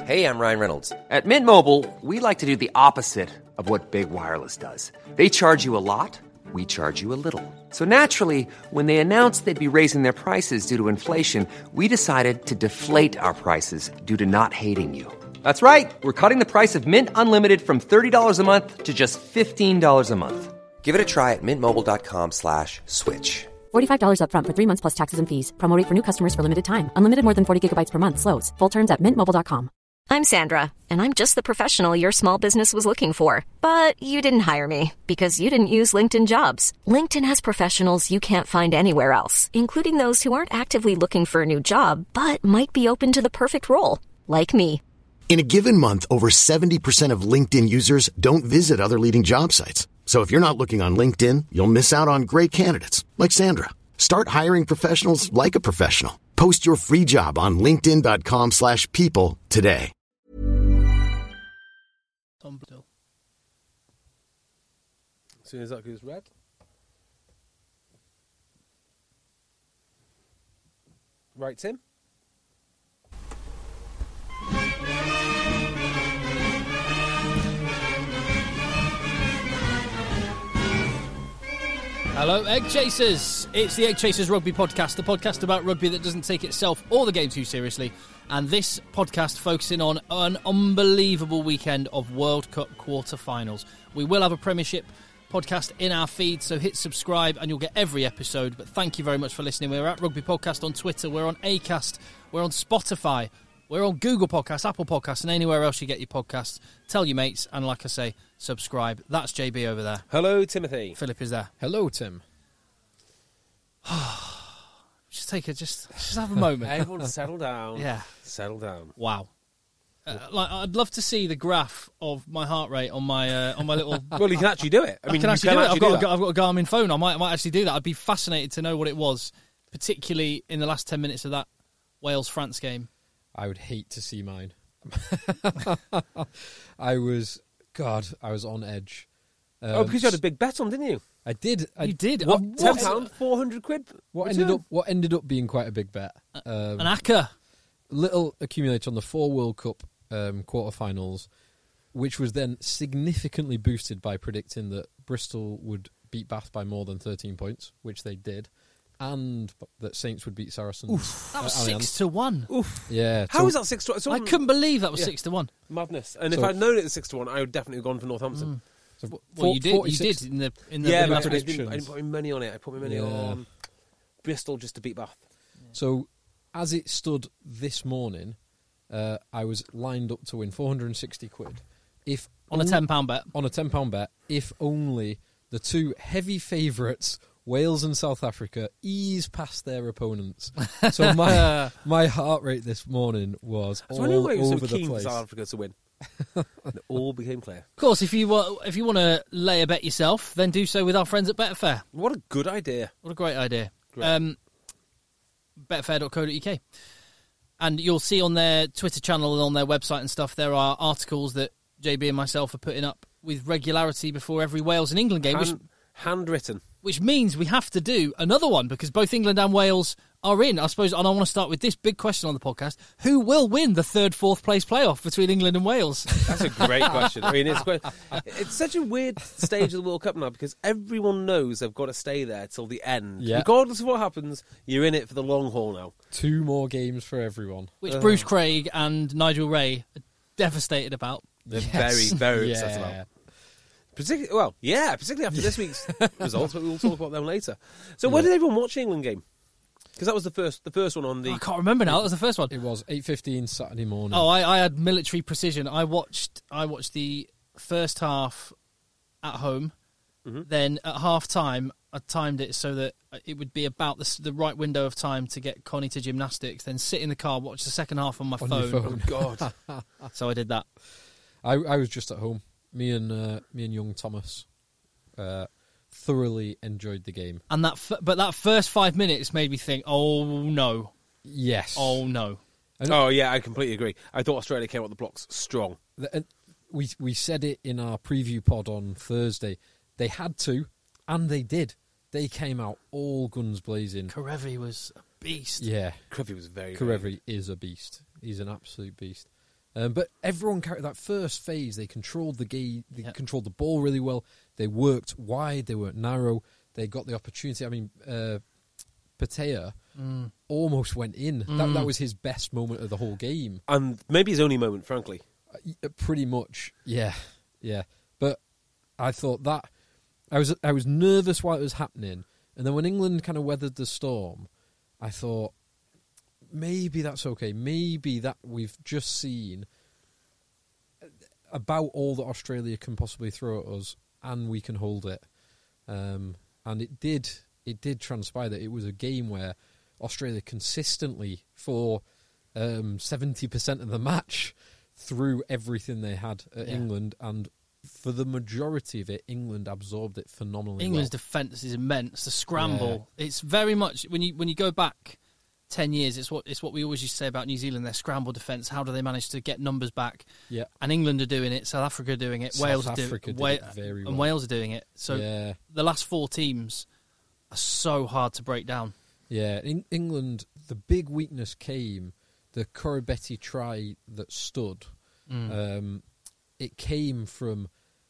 Hey, I'm Ryan Reynolds. At Mint Mobile, we like to do the opposite of what Big Wireless does. They charge you a lot, we charge you a little. So naturally, when they announced they'd be raising their prices due to inflation, we decided to deflate our prices due to not hating you. That's right. We're cutting the price of Mint Unlimited from $30 a month to just $15 a month. Give it a try at mintmobile.com/switch. $45 up front for 3 months plus taxes and fees. Promo rate for new customers for limited time. Unlimited more than 40 gigabytes per month. Slows full terms at mintmobile.com. I'm Sandra, and I'm just the professional your small business was looking for. But you didn't hire me because you didn't use LinkedIn Jobs. LinkedIn has professionals you can't find anywhere else, including those who aren't actively looking for a new job, but might be open to the perfect role, like me. In a given month, over 70% of LinkedIn users don't visit other leading job sites. So if you're not looking on LinkedIn, you'll miss out on great candidates like Sandra. Start hiring professionals like a professional. Post your free job on linkedin.com/people today. As soon as that goes red. Right, Tim? Hello, Egg Chasers. It's the Egg Chasers Rugby Podcast, the podcast about rugby that doesn't take itself or the game too seriously. And this podcast focusing on an unbelievable weekend of World Cup quarter-finals. We will have a Premiership podcast in our feed, so hit subscribe and you'll get every episode. But thank you very much for listening. We're at Rugby Podcast on Twitter, we're on Acast, we're on Spotify, we're on Google Podcasts, Apple Podcasts, and anywhere else you get your podcasts. Tell your mates, and like I say, subscribe. That's JB over there. Hello, Timothy. Philip is there. Hello, Tim. Just have a moment. Everyone settle down. Yeah. Settle down. Wow. I'd love to see the graph of my heart rate on my little. Well, you can actually do it. I can actually do it. I've got a Garmin phone. I might actually do that. I'd be fascinated to know what it was, particularly in the last 10 minutes of that Wales-France game. I would hate to see mine. I was on edge. Because you had a big bet on, didn't you? I did. You did? What? £10, 400 quid? What ended up being quite a big bet. An acca. Little accumulator on the 4 World Cup quarterfinals, which was then significantly boosted by predicting that Bristol would beat Bath by more than 13 points, which they did, and that Saints would beat Saracens. Oof. That was 6-1. Oof. Yeah. How was that 6-1? I couldn't believe that was 6-1. Madness. And if I'd known it was 6-1, I would definitely have gone for Northampton. So you did in the predictions. I didn't put my money on it. I put my money on Bristol just to beat Bath. So as it stood this morning, I was lined up to win 460 quid. On a £10 bet. On a £10 bet, if only the two heavy favourites, Wales and South Africa, ease past their opponents. So my heart rate this morning was all over the place. For South Africa to win. It all became clear. Of course, if you want to lay a bet yourself, then do so with our friends at Betfair. What a good idea. What a great idea. Betfair.co.uk. And you'll see on their Twitter channel and on their website and stuff, there are articles that JB and myself are putting up with regularity before every Wales and England game. Handwritten. Which means we have to do another one because both England and Wales are in, I suppose. And I want to start with this big question on the podcast. Who will win the 3rd, 4th place playoff between England and Wales? That's a great question. I mean, it's such a weird stage of the World Cup now because everyone knows they've got to stay there till the end. Yeah. Regardless of what happens, you're in it for the long haul now. 2 more games for everyone. Which Bruce Craig and Nigel Ray are devastated about. They're very, very upset about. Particularly after this week's results, but we'll talk about them later. So when did everyone watch the England game? Because that was the first one on the... I can't remember now. That was the first one. It was 8:15 Saturday morning. Oh, I had military precision. I watched the first half at home. Mm-hmm. Then at half time, I timed it so that it would be about the right window of time to get Connie to gymnastics. Then sit in the car, watch the second half on my phone. Oh God! So I did that. I was just at home. Me and young Thomas thoroughly enjoyed the game. And that first 5 minutes made me think, oh no. Yes. Oh no. Oh yeah, I completely agree. I thought Australia came out the blocks strong. We said it in our preview pod on Thursday. They had to, and they did. They came out all guns blazing. Karevi was a beast. Yeah. Karevi was very Karevi is a beast. He's an absolute beast. But everyone carried that first phase. They controlled the game. They controlled the ball really well. They worked wide. They weren't narrow. They got the opportunity. I mean, Patea almost went in. That was his best moment of the whole game. And maybe his only moment, frankly. Pretty much, yeah. But I thought that I was nervous while it was happening, and then when England kind of weathered the storm, I thought maybe that's okay. Maybe that we've just seen about all that Australia can possibly throw at us, and we can hold it. And it did transpire that it was a game where Australia consistently for 70% of the match threw everything they had at England, and for the majority of it, England absorbed it phenomenally. England's defence is immense. The scramble, it's very much when you go back 10 years, it's what we always used to say about New Zealand, their scramble defence. How do they manage to get numbers back? Yeah, and England are doing it. South Africa are doing it. Wales are doing it very well. And Wales are doing it. So the last four teams are so hard to break down. Yeah, in England, the big weakness came the Koroibete try that stood. It came from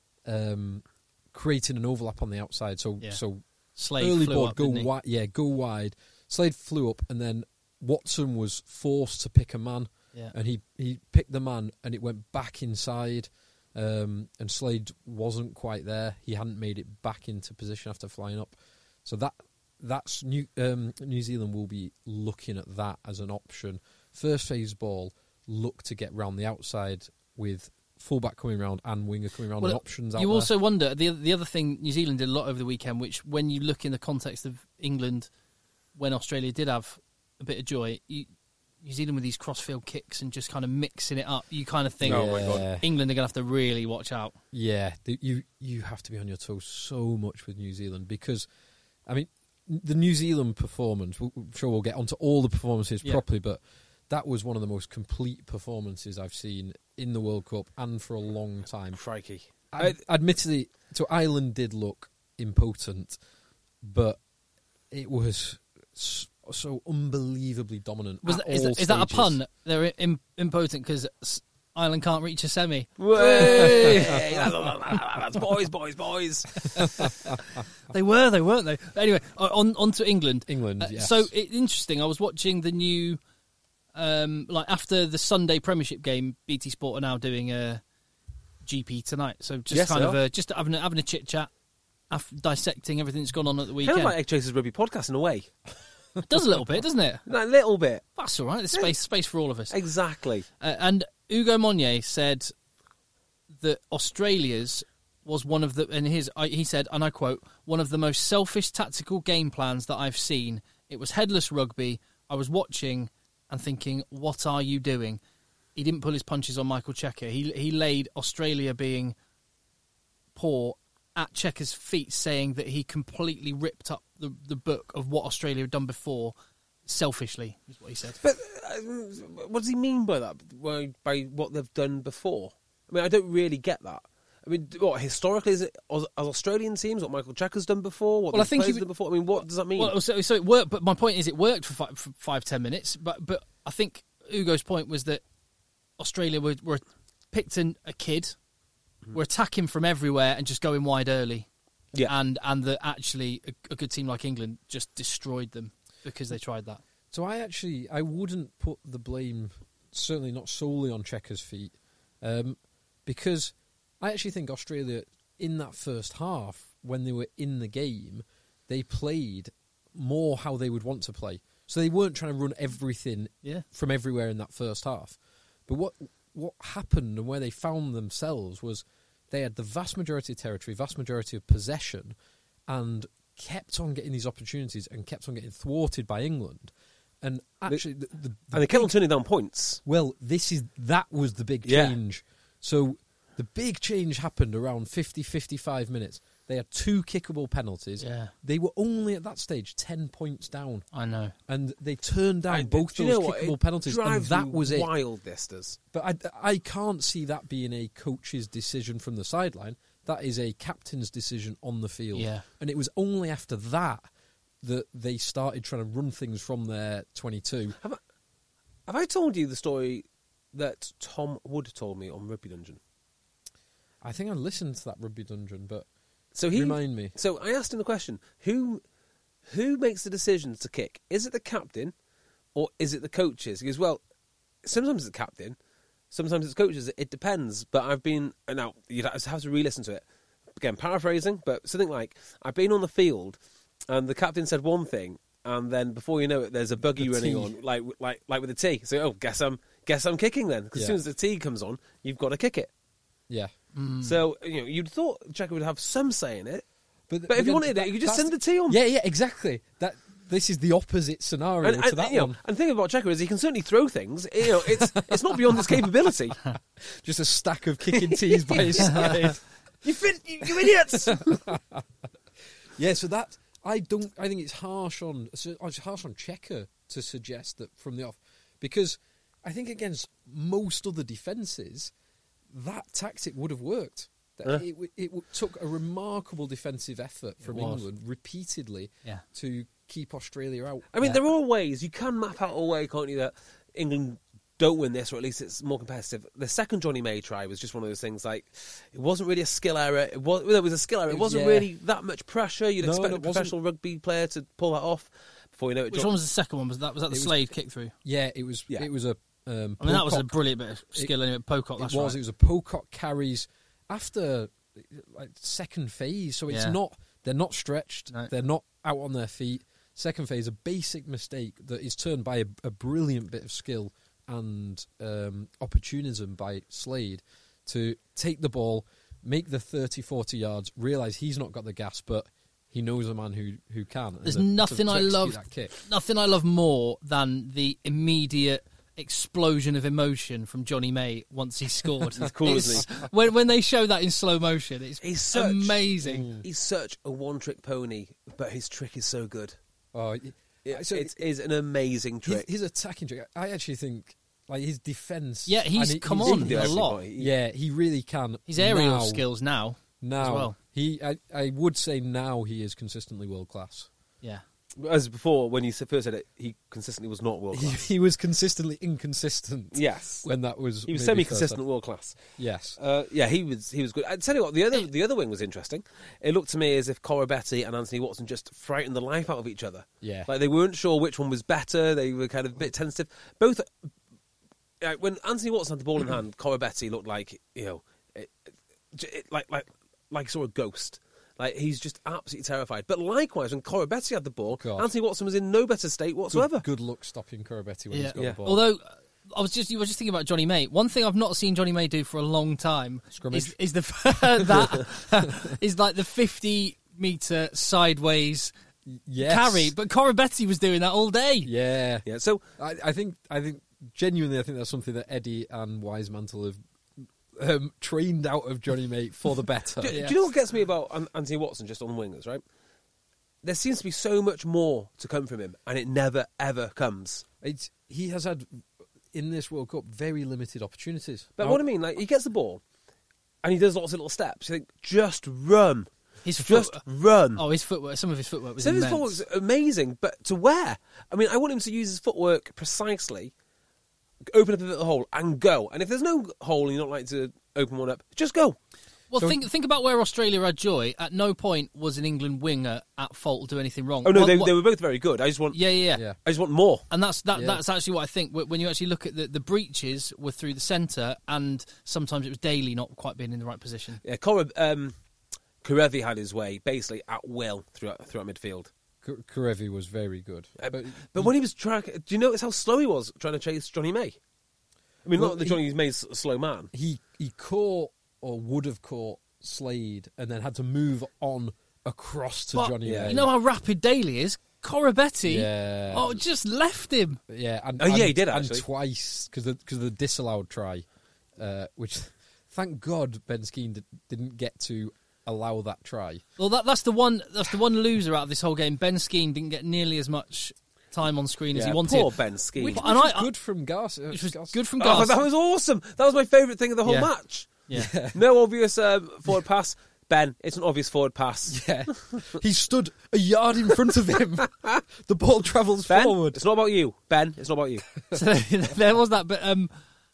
creating an overlap on the outside. So Slade early flew ball up, go wide. Yeah, go wide. Slade flew up, and then Watson was forced to pick a man, and he picked the man, and it went back inside. And Slade wasn't quite there. He hadn't made it back into position after flying up. So that's New Zealand will be looking at that as an option. First phase ball, look to get round the outside with fullback coming round and winger coming round, and options out there. You also wonder, the other thing New Zealand did a lot over the weekend, which when you look in the context of England, when Australia did have a bit of joy, New Zealand with these crossfield kicks and just kind of mixing it up, you kind of think, oh my God, England are going to have to really watch out. Yeah, you have to be on your toes so much with New Zealand because, I mean, the New Zealand performance, I'm sure we'll get onto all the performances properly, but that was one of the most complete performances I've seen in the World Cup and for a long time. Crikey. Admittedly, so Ireland did look impotent, but it was so unbelievably dominant. Is that a pun? They're impotent because Ireland can't reach a semi. That's boys. They were, weren't they? Anyway, on to England. Yes. So interesting. I was watching the new, after the Sunday Premiership game, BT Sport are now doing a GP tonight. So just just having a chit chat, dissecting everything that's gone on at the weekend. Kind of like Egg Chasers Rugby podcast in a way. It does a little bit, doesn't it? A little bit. That's all right. There's space for all of us. Exactly. And Hugo Monnier said that Australia's was one of the, and he said, and I quote, one of the most selfish tactical game plans that I've seen. It was headless rugby. I was watching and thinking, what are you doing? He didn't pull his punches on Michael Cheika. He laid Australia being poor at Cheika's feet, saying that he completely ripped up the book of what Australia had done before, selfishly, is what he said. But what does he mean by that? By what they've done before? I mean, I don't really get that. I mean, what historically is it? As Australian teams, what Michael Cheika's done before? What I think he's done before? I mean, what does that mean? Well, so it worked. But my point is, it worked for 5-10 minutes. But I think Hugo's point was that Australia were picked a kid. We're attacking from everywhere and just going wide early. Yeah. And that actually a good team like England just destroyed them because they tried that. So I wouldn't put the blame, certainly not solely on Cheika's feet, because I actually think Australia, in that first half, when they were in the game, they played more how they would want to play. So they weren't trying to run everything from everywhere in that first half. But what happened and where they found themselves was they had the vast majority of territory, vast majority of possession, and kept on getting these opportunities and kept on getting thwarted by England. And actually, they kept on turning down points. Well, that was the big change. So the big change happened around 50-55 minutes. They had 2 kickable penalties. Yeah. They were only at that stage 10 points down. I know. And they turned down both those kickable penalties, and that was it. Wild, this does. But I can't see that being a coach's decision from the sideline. That is a captain's decision on the field. Yeah. And it was only after that they started trying to run things from their 22. Have I told you the story that Tom Wood told me on Rugby Dungeon. I think I listened to that Rugby Dungeon, but remind me. So I asked him the question, who makes the decisions to kick? Is it the captain or is it the coaches? He goes, well, sometimes it's the captain, sometimes it's coaches. It depends. But now you'd have to re-listen to it. Again, paraphrasing, but something like, I've been on the field and the captain said one thing, and then before you know it, there's a buggy running on, like with a tee. So, guess I'm kicking then, because as soon as the tee comes on, you've got to kick it. Yeah. So you'd thought Checo would have some say in it, but if you wanted it, you could just send the tee on. Yeah, exactly. This is the opposite scenario to that one. And the thing about Checo is he can certainly throw things. It's not beyond his capability. Just a stack of kicking tees by his side. You idiots! Yeah, so that I think it's harsh on Checo to suggest that from the off, because I think against most other defences, that tactic would have worked. It took a remarkable defensive effort from England repeatedly to keep Australia out. I mean, there are ways you can map out a way, can't you, that England don't win this, or at least it's more competitive. The second Johnny May try was just one of those things, like, it wasn't really a skill error. It was a skill error. It wasn't really that much pressure. You'd expect a professional rugby player to pull that off before you know it. Which one was the second one? Was that the Slade kick through? Yeah, it was. Yeah. It was a. That was a brilliant bit of skill anyway. Pocock. That's right. It was a Pocock carries after second phase, so it's not. They're not stretched. No. They're not out on their feet. Second phase, a basic mistake that is turned by a brilliant bit of skill and opportunism by Slade to take the ball, make the 30-40 yards, realise he's not got the gas, but he knows a man who can. There's nothing I love more than the immediate explosion of emotion from Johnny May once he scored. He's cool, isn't he? When they show that in slow motion, it's amazing. He's such a one-trick pony, but his trick is so good. Oh, it is an amazing trick. His attacking trick, I actually think, like his defence. Yeah, he's come on a lot. Yeah, he really can. His aerial skills now as well. I would say now he is consistently world class. Yeah. As before, when you first said it, he consistently was not world class. He was consistently inconsistent. Yes, when that was he was semi-consistent world class. Yes, he was good. I'd tell you what, the other wing was interesting. It looked to me as if Corabetti and Anthony Watson just frightened the life out of each other. Yeah, like they weren't sure which one was better. They were kind of a bit tentative. Both. When Anthony Watson had the ball in hand, Corabetti looked like like saw a ghost. Like, he's just absolutely terrified. But likewise, when Corabetti had the ball, Anthony Watson was in no better state whatsoever. Good luck stopping Corabetti when he's got the ball. Although, you were just thinking about Johnny May. One thing I've not seen Johnny May do for a long time is like the 50-metre sideways carry. But Corabetti was doing that all day. Yeah. So I think genuinely, I think that's something that Eddie and Wisemantle have trained out of Johnny May for the better. Do you know what gets me about Anthony Watson just on wingers, right? There seems to be so much more to come from him, and it never, ever comes. He has had, in this World Cup, very limited opportunities. But what I mean, like, he gets the ball, and he does lots of little steps. You think, just run. Run. Oh, his footwork. Some of his footwork was immense. His footwork was amazing, but to where? I mean, I want him to use his footwork precisely, open up a little hole and go. And if there's no hole and you're not like to open one up, just go. Well, think about where Australia had joy. At no point was an England winger at fault to do anything wrong. Oh no, they were both very good. I just want I just want more. And that's actually what I think. When you actually look at the breaches were through the centre, and sometimes it was Daly not quite being in the right position. Yeah, Karevi had his way basically at will throughout midfield. Karevi was very good. But when he was trying... Do you notice how slow he was trying to chase Johnny May? I mean, not that Johnny May's a slow man. He caught, or would have caught, Slade and then had to move on across to Johnny May. You know how rapid Daly is? Corabetti just left him. Yeah, he did, actually. And twice, because of the disallowed try, which, thank God, Ben Skeen didn't get to allow that try. Well, that's the one loser out of this whole game. Ben Skeen didn't get nearly as much time on screen as he wanted. Poor Ben Skeen. Which was good from Garcia. Which was good from Garcia. That was awesome. That was my favourite thing of the whole match. Yeah. No obvious forward pass. Ben, it's an obvious forward pass. Yeah. He stood a yard in front of him. The ball travels forward. It's not about you. Ben, it's not about you. So there was that, but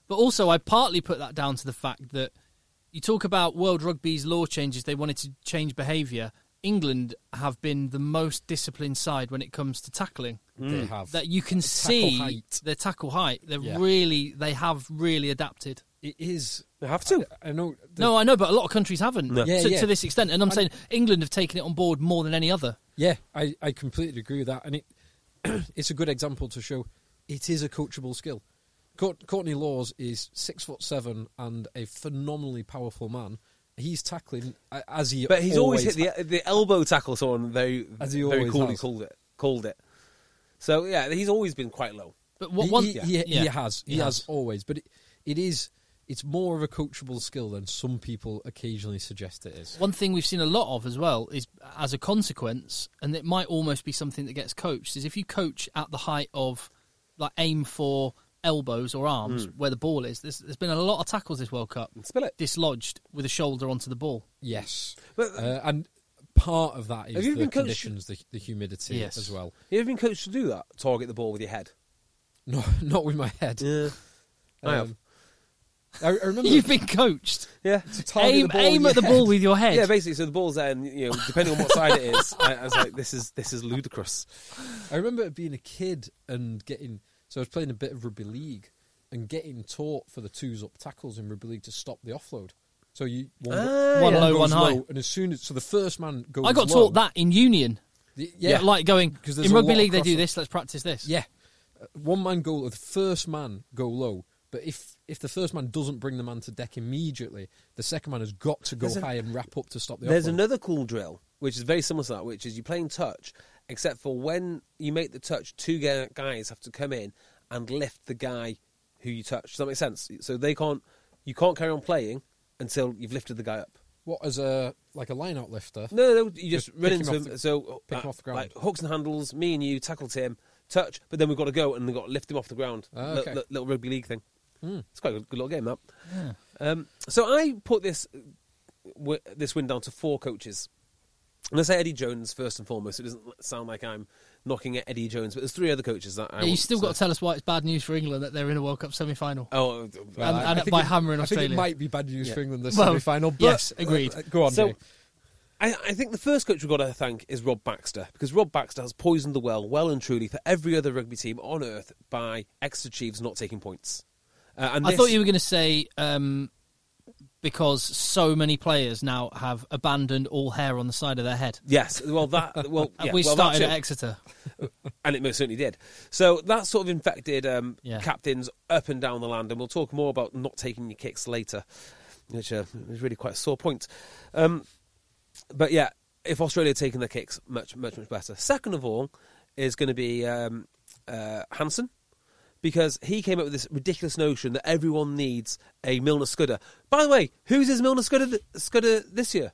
But also, I partly put that down to the fact that you talk about World Rugby's law changes, they wanted to change behaviour. England have been the most disciplined side when it comes to tackling. They have. That you can see their tackle height. They have really adapted. It is. They have to. I know. I know, but a lot of countries haven't No. to this extent. And I'm saying England have taken it on board more than any other. Yeah, I completely agree with that. And it's a good example to show it is a coachable skill. Courtney Laws is 6'7" and a phenomenally powerful man. He's tackling as he, but he's always hit the elbow tackle. Someone very coolly called it. So yeah, he's always been quite low. But he has always. But it's more of a coachable skill than some people occasionally suggest it is. One thing we've seen a lot of as well is, as a consequence, and it might almost be something that gets coached, is if you coach at the height of, like, aim for elbows or arms where the ball is. There's been a lot of tackles this World Cup dislodged with a shoulder onto the ball. Yes, and part of that is the conditions, the humidity as well. Have you ever been coached to do that? Target the ball with your head? No, not with my head. Yeah, I have. I remember you've been coached. Yeah, aim at the ball with your head. Yeah, basically. So the ball's there, and depending on what side it is, I was like, this is ludicrous. I remember being a kid and getting. So I was playing a bit of rugby league and getting taught for the twos up tackles in rugby league to stop the offload. So one low, one high, and as soon as the first man goes, I got taught that in union. Like going in rugby league they do this. Let's practice this. Yeah, one man go, the first man go low. But if the first man doesn't bring the man to deck immediately, the second man has got to go high and wrap up to stop the offload. There's another cool drill which is very similar to that, which is you play in touch. Except for when you make the touch, two guys have to come in and lift the guy who you touch. Does that make sense? So you can't carry on playing until you've lifted the guy up. What, as a line-out lifter? No, you just run into him. Pick him off the ground. Like hooks and handles, me and you, tackle Tim, touch, but then we've got to go and we've got to lift him off the ground. Okay. Little rugby league thing. It's quite a good little game, that. Yeah. So I put this win down to 4 coaches. And I say Eddie Jones first and foremost. It doesn't sound like I'm knocking at Eddie Jones, but there's 3 other coaches that I you still got to tell us why it's bad news for England that they're in a World Cup semi-final. Oh, and by hammering Australia. I think it might be bad news for England this semi-final. But yes, agreed. Go on, Dave. I think the first coach we've got to thank is Rob Baxter, because Rob Baxter has poisoned the well and truly for every other rugby team on earth by Exeter Chiefs not taking points. I thought you were going to say because so many players now have abandoned all hair on the side of their head. Yes, we started at Exeter, and it most certainly did. So that sort of infected captains up and down the land, and we'll talk more about not taking your kicks later, which is really quite a sore point. But yeah, if Australia had taken their kicks, much better. Second of all is going to be Hansen. Because he came up with this ridiculous notion that everyone needs a Milner Scudder. By the way, who's his Milner Scudder this year?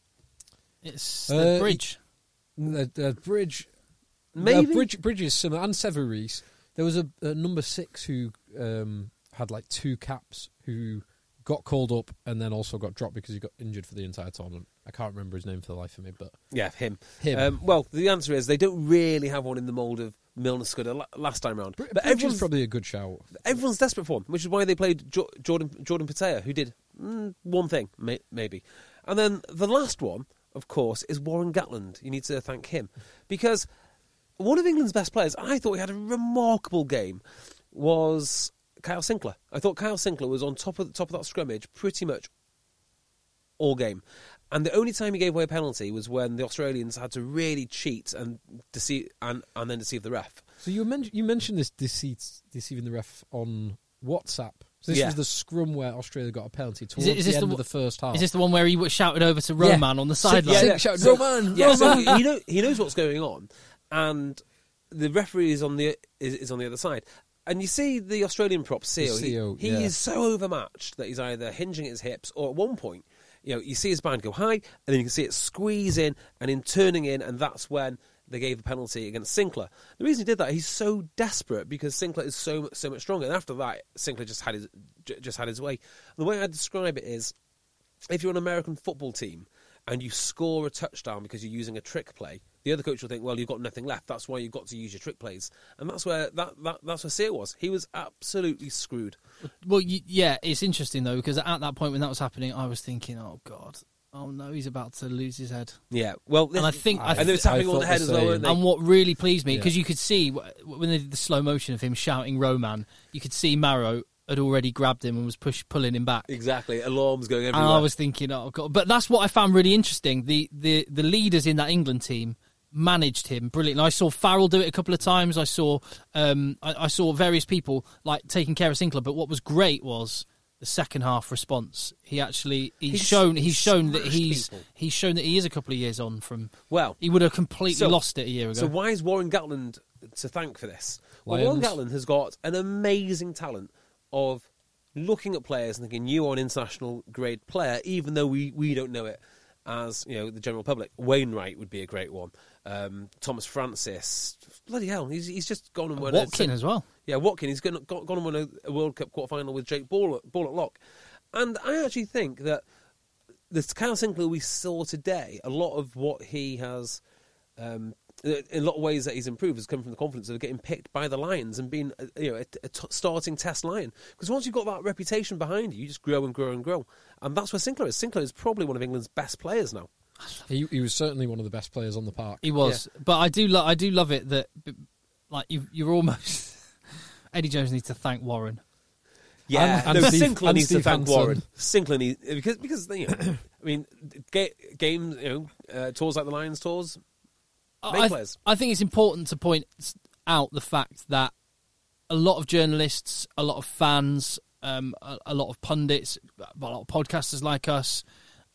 It's the Bridge. The Bridge. Maybe? Bridge is similar. And Severies. There was a number 6 who had like 2 caps who got called up and then also got dropped because he got injured for the entire tournament. I can't remember his name for the life of me, but... Yeah, him. Well, the answer is they don't really have one in the mould of Milner Scudder last time round. But everyone's probably a good shout. Everyone's desperate for him, which is why they played Jordan Patea, who did one thing, maybe. And then the last one, of course, is Warren Gatland. You need to thank him. Because one of England's best players, I thought he had a remarkable game, was Kyle Sinclair. I thought Kyle Sinclair was on top of that scrummage pretty much all game. And the only time he gave away a penalty was when the Australians had to really cheat and deceive, and then deceive the ref. So you mentioned this deceiving the ref on WhatsApp. So this was the scrum where Australia got a penalty towards the end of the first half. Is this the one where he shouted over to Roman on the sideline? Shouted, Roman! Yeah, so he knows what's going on, and the referee is on the other side. And you see the Australian prop, Seo, he is so overmatched that he's either hinging at his hips or at one point, you see his band go high and then you can see it squeeze in and in turning in, and that's when they gave a penalty against Sinclair. The reason he did that, he's so desperate because Sinclair is so much stronger. And after that, Sinclair just had his way. And the way I describe it is, if you're an American football team and you score a touchdown because you're using a trick play, The other coach will think, well, you've got nothing left. That's why you've got to use your trick plays. And that's where that's where Sear was. He was absolutely screwed. Well, yeah, it's interesting, though, because at that point when that was happening, I was thinking, oh, God, oh, no, he's about to lose his head. Yeah, well... And I think it was tapping on the head as well, weren't they? And what really pleased me, because you could see, when they did the slow motion of him shouting Roman, you could see Maro had already grabbed him and was pulling him back. Exactly, alarms going everywhere. And I was thinking, oh, God. But that's what I found really interesting. The leaders in that England team managed him brilliantly. I saw Farrell do it a couple of times. I saw I saw various people like taking care of Sinclair. But what was great was the second half response. He's shown that he is a couple of years on from. Well, he would have completely lost it a year ago. So why is Warren Gatland to thank for this? Well, Warren Gatland has got an amazing talent of looking at players and thinking, you are an international grade player, even though we don't know it as the general public. Wainwright would be a great one. Thomas Francis, bloody hell, he's just gone and won. Watkin as well. Yeah, Watkin. He's gone and won a World Cup quarter-final with Jake Ball at lock. And I actually think that the Kyle Sinclair we saw today, a lot of what he has, in a lot of ways that he's improved, has come from the confidence of getting picked by the Lions and being a starting Test Lion. Because once you've got that reputation behind you, you just grow and grow and grow. And that's where Sinclair is. Sinclair is probably one of England's best players now. He was certainly one of the best players on the park. He was, but I do love it that like you're almost Eddie Jones needs to thank Warren. Yeah, and Sinclair needs to thank Hansen. Warren. Sinclair needs because I mean, games tours like the Lions tours. Players. I think it's important to point out the fact that a lot of journalists, a lot of fans, a lot of pundits, a lot of podcasters like us.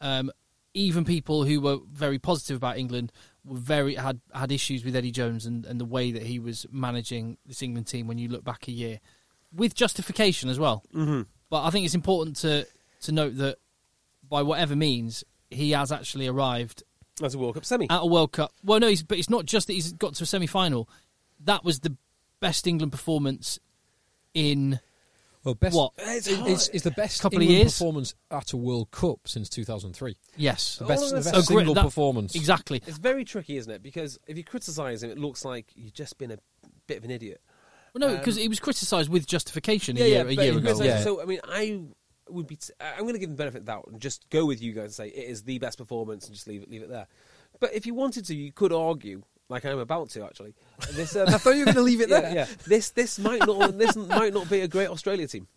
Even people who were very positive about England were had issues with Eddie Jones and the way that he was managing this England team when you look back a year, with justification as well. Mm-hmm. But I think it's important to note that by whatever means, he has actually arrived as a World Cup semi. At a World Cup. Well, no, but it's not just that he's got to a semi-final. That was the best England performance in... Well, best, what? It's the best couple England of years performance at a World Cup since 2003. Yes. The best single performance. Exactly. It's very tricky, isn't it? Because if you criticise him, it looks like you've just been a bit of an idiot. Well, no, because he was criticised with justification a year ago. Yeah. So, I mean, I'm going to give him the benefit of the doubt and just go with you guys and say it is the best performance and just leave it there. But if you wanted to, you could argue, like I'm about to actually. This, I thought you were going to leave it there. Yeah. This might not be a great Australia team.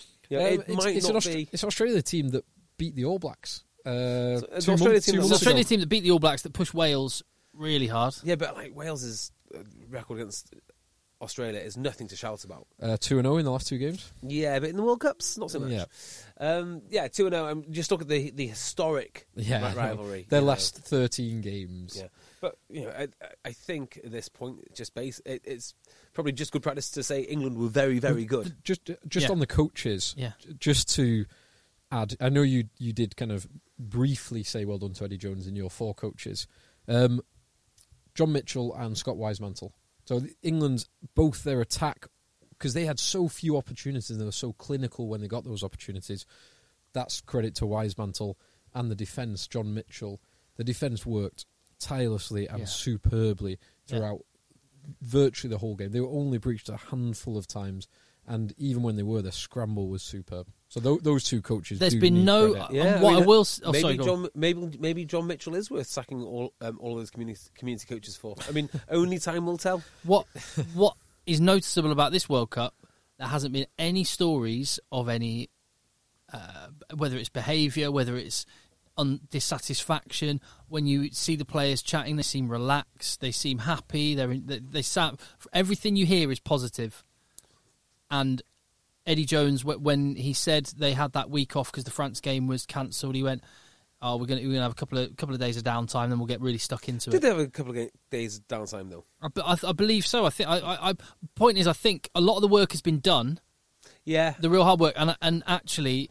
It's Australia team that beat the All Blacks. It's Australia team that beat the All Blacks that pushed Wales really hard. Yeah, but like Wales's record against Australia is nothing to shout about. 2-0 in the last two games. Yeah, but in the World Cups, not so much. Yeah, 2-0. Just look at the historic rivalry. Their last 13 games. Yeah, but I think at this point, it's probably just good practice to say England were very, very good. Just on the coaches. Yeah. Just to add, I know you did kind of briefly say well done to Eddie Jones and your four coaches, John Mitchell and Scott Wisemantel. So England's both their attack, because they had so few opportunities and they were so clinical when they got those opportunities. That's credit to Wisemantel and the defence, John Mitchell. The defence worked tirelessly and superbly throughout virtually the whole game. They were only breached a handful of times, and even when they were, their scramble was superb. So those two coaches. There's been no. I will. Maybe John Mitchell is worth sacking all of those community coaches for. I mean, only time will tell. What is noticeable about this World Cup? There hasn't been any stories of any, whether it's behaviour, whether it's dissatisfaction. When you see the players chatting, they seem relaxed. They seem happy. Everything you hear is positive. And Eddie Jones, when he said they had that week off because the France game was cancelled, he went, "Oh, we're going to have a couple of days of downtime, then we'll get really stuck into it." Did they have a couple of days of downtime though? I believe so. I think. Point is, I think a lot of the work has been done. Yeah, the real hard work, and actually,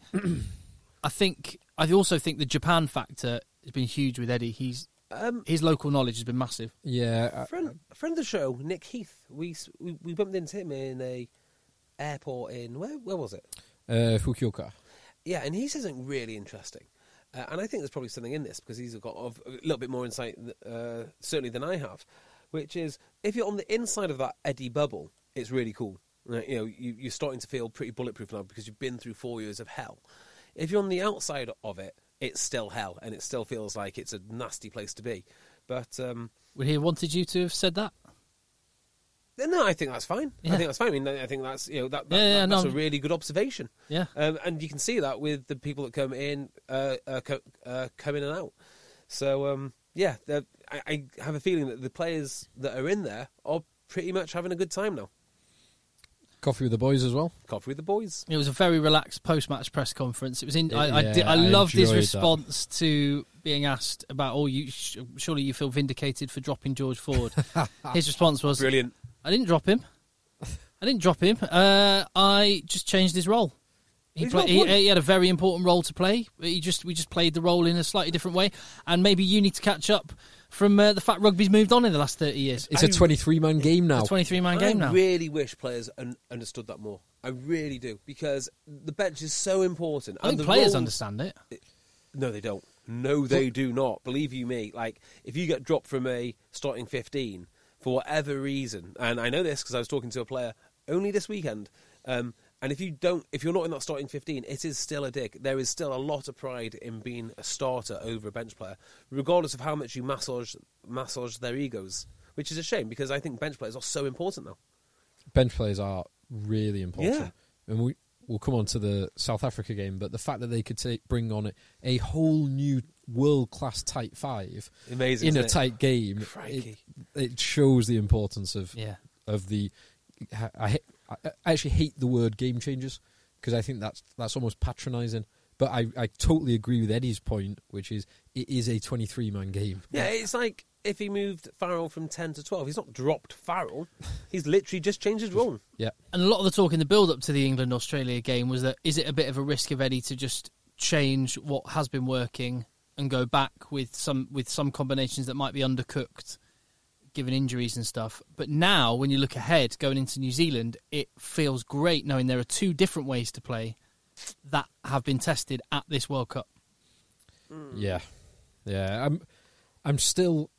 I also think the Japan factor has been huge with Eddie. His local knowledge has been massive. Yeah, a friend of the show, Nick Heath. We bumped into him in a airport in where was it? Fukuoka. Yeah, and he says something really interesting. And I think there's probably something in this because he's got a little bit more insight, certainly, than I have, which is if you're on the inside of that Eddie bubble, it's really cool. Right? You know, you're starting to feel pretty bulletproof now because you've been through 4 years of hell. If you're on the outside of it, it's still hell, and it still feels like it's a nasty place to be. But would he have wanted you to have said that? No, I think that's fine. Yeah. I think that's fine. I mean, I think that's that's a really good observation. Yeah, and you can see that with the people that come in, come in and out. So I have a feeling that the players that are in there are pretty much having a good time now. Coffee with the boys as well. Coffee with the boys. It was a very relaxed post-match press conference. It was in. I loved his response to being asked about, surely you feel vindicated for dropping George Ford. His response was brilliant. I didn't drop him. I just changed his role. He had a very important role to play. We just played the role in a slightly different way, and maybe you need to catch up from the fact rugby's moved on in the last 30 years. It's a 23-man game now. It's a 23-man game now. I really wish players understood that more. I really do, because the bench is so important. I think players understand it. No, they don't. No, they do not. Believe you me. Like, if you get dropped from a starting 15 for whatever reason, and I know this because I was talking to a player only this weekend, and if you're not in that starting 15, it is still a dig. There is still a lot of pride in being a starter over a bench player, regardless of how much you massage their egos, which is a shame because I think bench players are so important now. Bench players are really important. Yeah. And we'll come on to the South Africa game, but the fact that they could bring on a whole new world-class tight five amazing, in a tight game, it shows the importance of the... I actually hate the word game changers because I think that's almost patronising. But I totally agree with Eddie's point, which is it is a 23-man game. Yeah, it's like if he moved Farrell from 10 to 12. He's not dropped Farrell. He's literally just changed his role. Yeah. And a lot of the talk in the build-up to the England-Australia game was that is it a bit of a risk of Eddie to just change what has been working and go back with some combinations that might be undercooked, given injuries and stuff. But now, when you look ahead, going into New Zealand, it feels great knowing there are two different ways to play that have been tested at this World Cup. Yeah. I'm still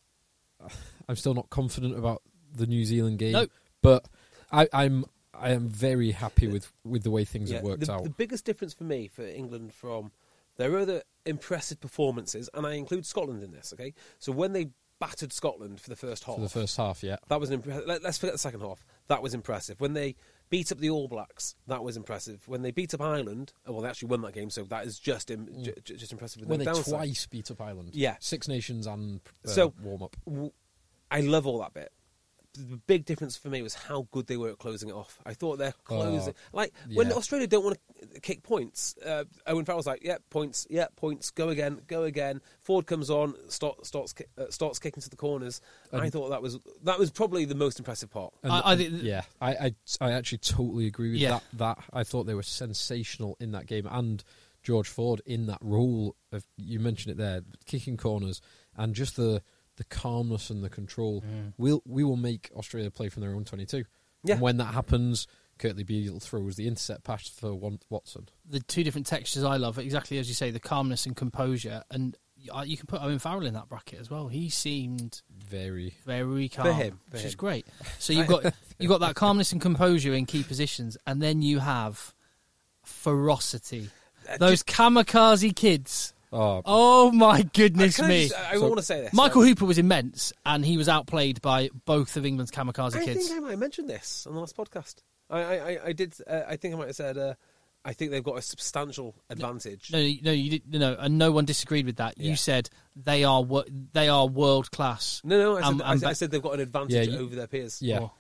not confident about the New Zealand game. Nope. But I am very happy with the way things have worked out. The biggest difference for me for England from their other impressive performances, and I include Scotland in this, okay? So when they battered Scotland for the first half. Yeah. That was let's forget the second half. That was impressive. When they beat up the All Blacks, that was impressive. When they beat up Ireland, well, they actually won that game, so that is just impressive. When they twice beat up Ireland. Yeah. Six Nations and warm-up. I love all that bit. The big difference for me was how good they were at closing it off. I thought their closing... when Australia don't want to kick points, Owen Farrell's like, points, go again. Ford comes on, starts kicking to the corners. I thought that was probably the most impressive part. I actually totally agree with that. I thought they were sensational in that game, and George Ford in that role of, you mentioned it there, kicking corners, and just the calmness and the control. We will make Australia play from their own 22. Yeah. And when that happens, Kurtley Beale throws the intercept pass for Watson. The two different textures I love, exactly as you say, the calmness and composure. And you can put Owen Farrell in that bracket as well. He seemed very, very calm, which is great. So you've got that calmness and composure in key positions, and then you have ferocity. Those kamikaze kids. Oh my goodness me! I want to say this. Michael Hooper was immense, and he was outplayed by both of England's kamikaze kids. I think I might have mentioned this on the last podcast. I did. I think I might have said. I think they've got a substantial advantage. No, you did. No, and no one disagreed with that. Yeah. You said they are world class. No, I said they've got an advantage over their peers. Yeah,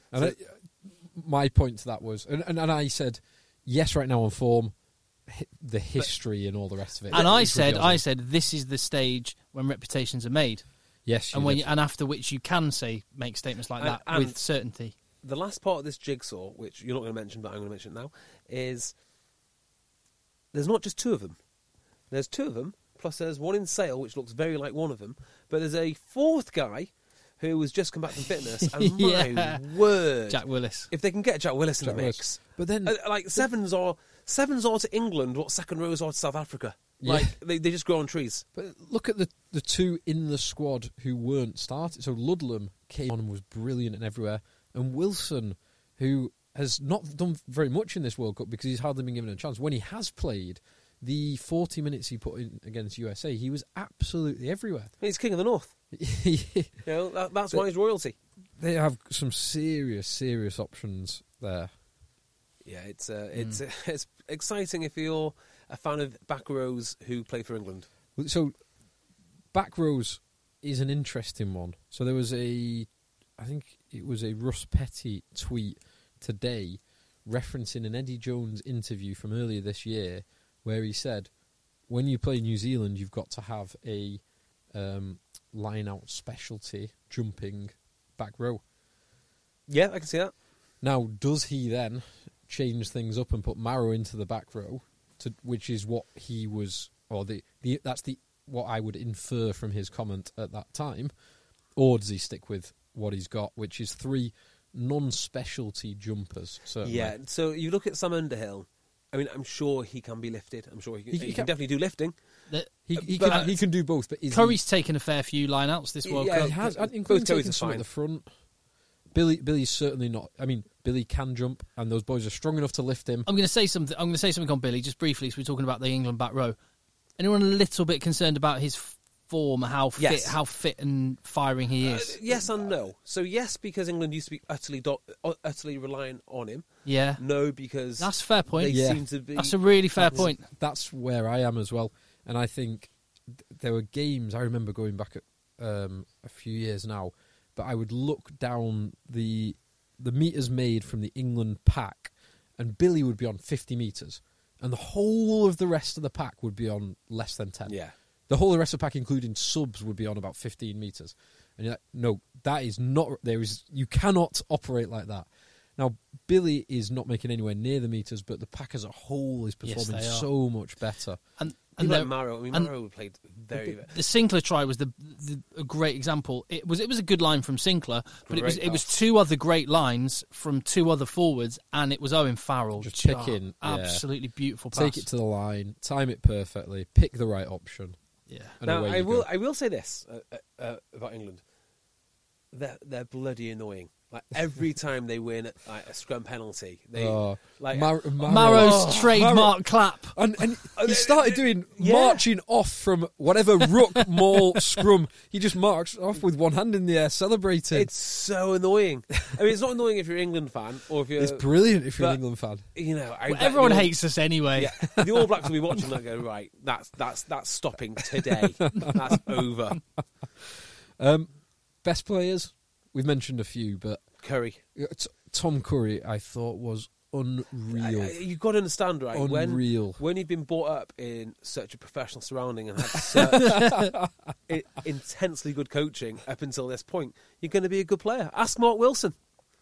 my point to that was, and I said, yes, right now on form. The history and all the rest of it. And I said, this is the stage when reputations are made. Yes, and after which you can make statements like that with certainty. The last part of this jigsaw, which you're not going to mention, but I'm going to mention it now, is there's not just two of them. There's two of them, plus there's one in Sale, which looks very like one of them, but there's a fourth guy who has just come back from fitness, and my word, Jack Willis. If they can get Jack Willis in the mix, but then sevens are to England what second rows are to South Africa. Like they just grow on trees. But look at the two in the squad who weren't started. So Ludlam came on and was brilliant and everywhere, and Wilson, who has not done very much in this World Cup because he's hardly been given a chance. When he has played, the 40 minutes he put in against USA, he was absolutely everywhere. He's king of the North. That's why he's royalty. They have some serious options there. Yeah, it's exciting if you're a fan of back rows who play for England. So back rows is an interesting one. So there was I think it was a Russ Petty tweet today referencing an Eddie Jones interview from earlier this year where he said, when you play New Zealand, you've got to have a line-out specialty jumping back row. Yeah, I can see that. Now, does he then change things up and put Marrow into the back row, which is what he was, or that's what I would infer from his comment at that time, or does he stick with what he's got, which is 3 non-specialty jumpers? Certainly. Yeah, so you look at Sam Underhill. I mean, I'm sure he can be lifted. I'm sure he can definitely do lifting. He can do both. But Curry's taken a fair few line-outs this World Cup. He has, including taking some at the front. Billy's certainly not. I mean, Billy can jump, and those boys are strong enough to lift him. I'm going to say something on Billy just briefly. So we're talking about the England back row. Anyone a little bit concerned about his form, how fit and firing he is? Yes and no. So yes, because England used to be utterly reliant on him. Yeah. No, because that's a fair point. They seem to be. That's a really fair point. That's where I am as well. And I think there were games I remember going back at a few years now, but I would look down the meters made from the England pack, and Billy would be on 50 meters, and the whole of the rest of the pack would be on less than 10. Yeah. The whole of the rest of the pack, including subs, would be on about 15 metres. And you're like, no, that is not... You cannot operate like that. Now, Billy is not making anywhere near the metres, but the pack as a whole is performing so much better. And like Marrow. I mean, Marrow played very... The Sinclair try was a great example. It was a good line from Sinclair, but it was 2 other great lines from 2 other forwards, and it was Owen Farrell. Just picking. Absolutely beautiful pass. Take it to the line, time it perfectly, pick the right option. Yeah. Now, I will say this about England. They're bloody annoying. Like every time they win a scrum penalty, Marrow's trademark clap, and he started doing marching off from whatever ruck, maul, scrum. He just marched off with one hand in the air, celebrating. It's so annoying. I mean, it's not annoying if you're an England fan or if you're. It's brilliant if you're an England fan. You know, everyone hates us anyway. Yeah, the All Blacks will be watching that. Go right. That's stopping today. That's over. Best players. We've mentioned a few, but Curry. Tom Curry, I thought, was unreal. You've got to understand, right? Unreal. When you've been brought up in such a professional surrounding and had such intensely good coaching up until this point, you're going to be a good player. Ask Mark Wilson.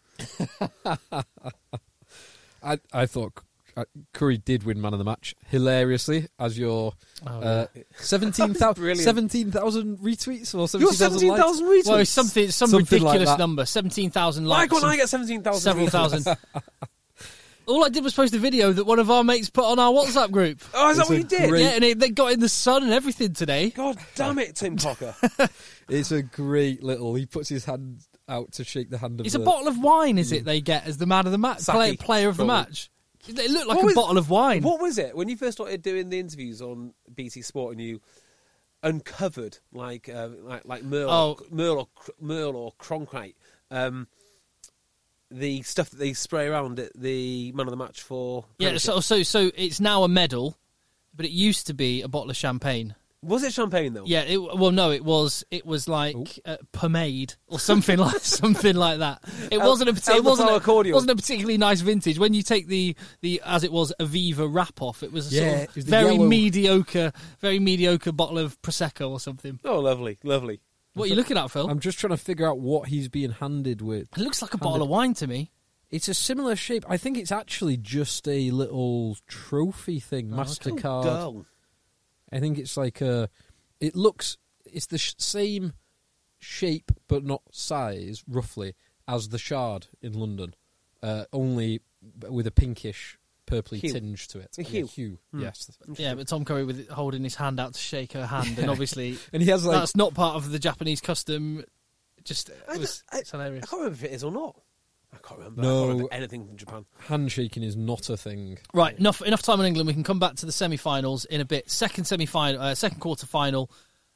I thought Curry did win man of the match, hilariously, as your 17,000 retweets or 17,000 likes. Retweets? Well, it's some ridiculous like number, 17,000 likes. Why can't I get 17,000? Several thousand. All I did was post a video that one of our mates put on our WhatsApp group. Oh, is that what you did? Yeah, and they got in the sun and everything today. God damn it, Tim Cocker. It's a great little... He puts his hand out to shake the hand of It's a bottle of wine, is it, they get as the man of the match, player of the match? It looked like a bottle of wine. What was it? When you first started doing the interviews on BT Sport and you uncovered, like Merle or Cronkite, the stuff that they spray around at the man of the match for... Yeah, so it's now a medal, but it used to be a bottle of champagne. Was it champagne though? Yeah. It was like pomade or something like that. It wasn't a particularly nice vintage. When you take the as it was Aviva wrap off, it was a very mediocre bottle of Prosecco or something. Oh, lovely. What are you looking at, Phil? I'm just trying to figure out what he's being handed with. It looks like a bottle of wine to me. It's a similar shape. I think it's actually just a little trophy thing, MasterCard. Dull. I think it's like it's the same shape but not size, roughly, as the Shard in London, only with a pinkish purpley Hue. tinge to it. A hue. Hue. Yes. Yeah, but Tom Curry with holding his hand out to shake her hand, and obviously And he has like that's not part of the Japanese custom. Just it's I hilarious. can't remember if it is or not. I can't remember. No. I can't remember anything from Japan. handshaking is not a thing. Right, enough time on England. We can come back to the semi-finals in a bit. Second quarter-final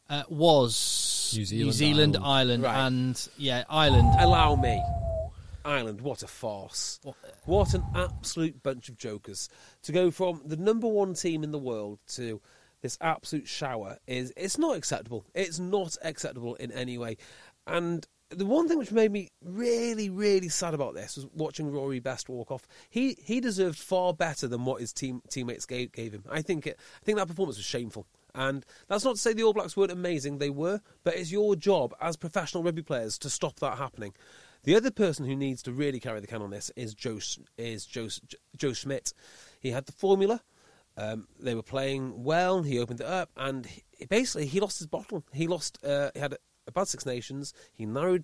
was New Zealand, Ireland, Right. and Ireland. Allow me. Ireland, what a farce. What an absolute bunch of jokers. To go from the number one team in the world to this absolute shower it's not acceptable. It's not acceptable in any way. And the one thing which made me really, really sad about this was watching Rory Best walk off. He deserved far better than what his teammates gave him. I think that performance was shameful. And that's not to say the All Blacks weren't amazing. They were. But it's your job as professional rugby players to stop that happening. The other person who needs to really carry the can on this is Joe Schmidt. He had the formula. They were playing well. He opened it up, and he lost his bottle. He had a bad Six Nations. He narrowed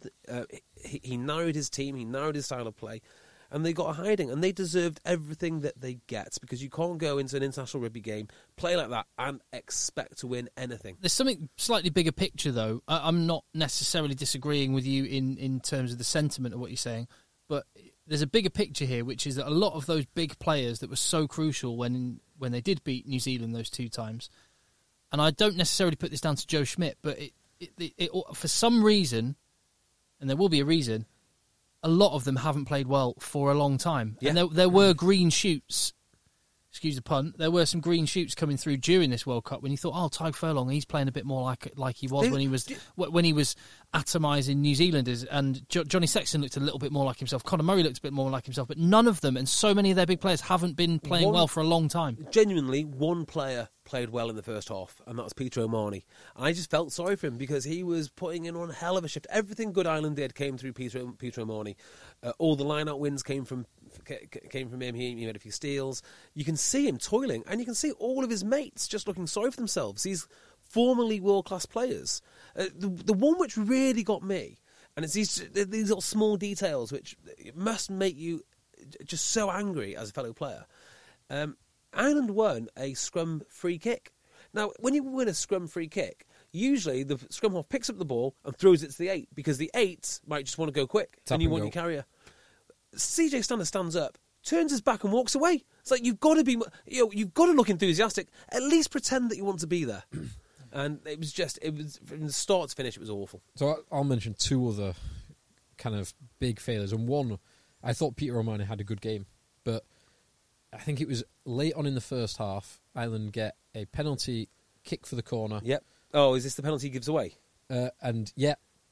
his team. He narrowed his style of play, and they got a hiding. And they deserved everything that they get, because you can't go into an international rugby game, play like that, and expect to win anything. There's something slightly bigger picture, though. I'm not necessarily disagreeing with you in terms of the sentiment of what you're saying, but there's a bigger picture here, which is that a lot of those big players that were so crucial when they did beat New Zealand those two times, and I don't necessarily put this down to Joe Schmidt, but it for some reason, and there will be a reason, a lot of them haven't played well for a long time. Yeah. And there were green shoots, excuse the pun, there were some green shoots coming through during this World Cup when you thought, oh, Tadhg Furlong, he's playing a bit more like he was when he was atomising New Zealanders, and Johnny Sexton looked a little bit more like himself. Conor Murray looked a bit more like himself, but none of them, and so many of their big players, haven't been playing well for a long time. Genuinely, one player played well in the first half, and that was Peter O'Mahony. And I just felt sorry for him because he was putting in one hell of a shift. Everything good Ireland did came through Peter O'Mahony. All the line-out wins came from him. He made a few steals. You can see him toiling, and you can see all of his mates just looking sorry for themselves. These formerly world-class players. The one which really got me, and it's these little small details which must make you just so angry as a fellow player. Ireland won a scrum free kick. Now, when you win a scrum free kick, usually the scrum half picks up the ball and throws it to the 8, because the 8 might just want to go quick and you want your carrier. CJ Stander stands up, turns his back and walks away. It's like, you've got to look enthusiastic. At least pretend that you want to be there. And it was from the start to finish, it was awful. So I'll mention two other kind of big failures. And one, I thought Peter O'Mahony had a good game, but I think it was late on in the first half, Ireland get a penalty kick for the corner. Yep. Oh, is this the penalty he gives away? And yeah,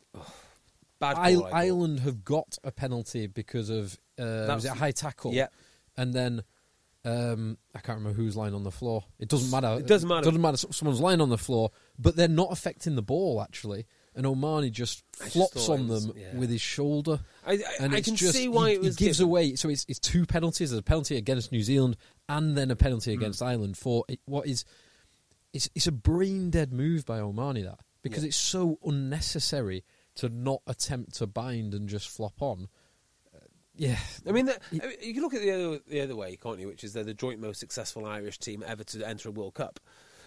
bad call, Ireland have got a penalty because of was it a high tackle? Yeah. And then I can't remember who's lying on the floor. It doesn't matter. It doesn't matter. It doesn't matter. Someone's lying on the floor, but they're not affecting the ball actually. And O'Mahony just flops on them with his shoulder. I can see why it was he gives away. So it's two penalties. There's a penalty against New Zealand and then a penalty against Ireland for what is it's a brain dead move by O'Mahony, that, because it's so unnecessary to not attempt to bind and just flop on. Yeah, I mean, you can look at the other way, can't you? Which is they're the joint most successful Irish team ever to enter a World Cup.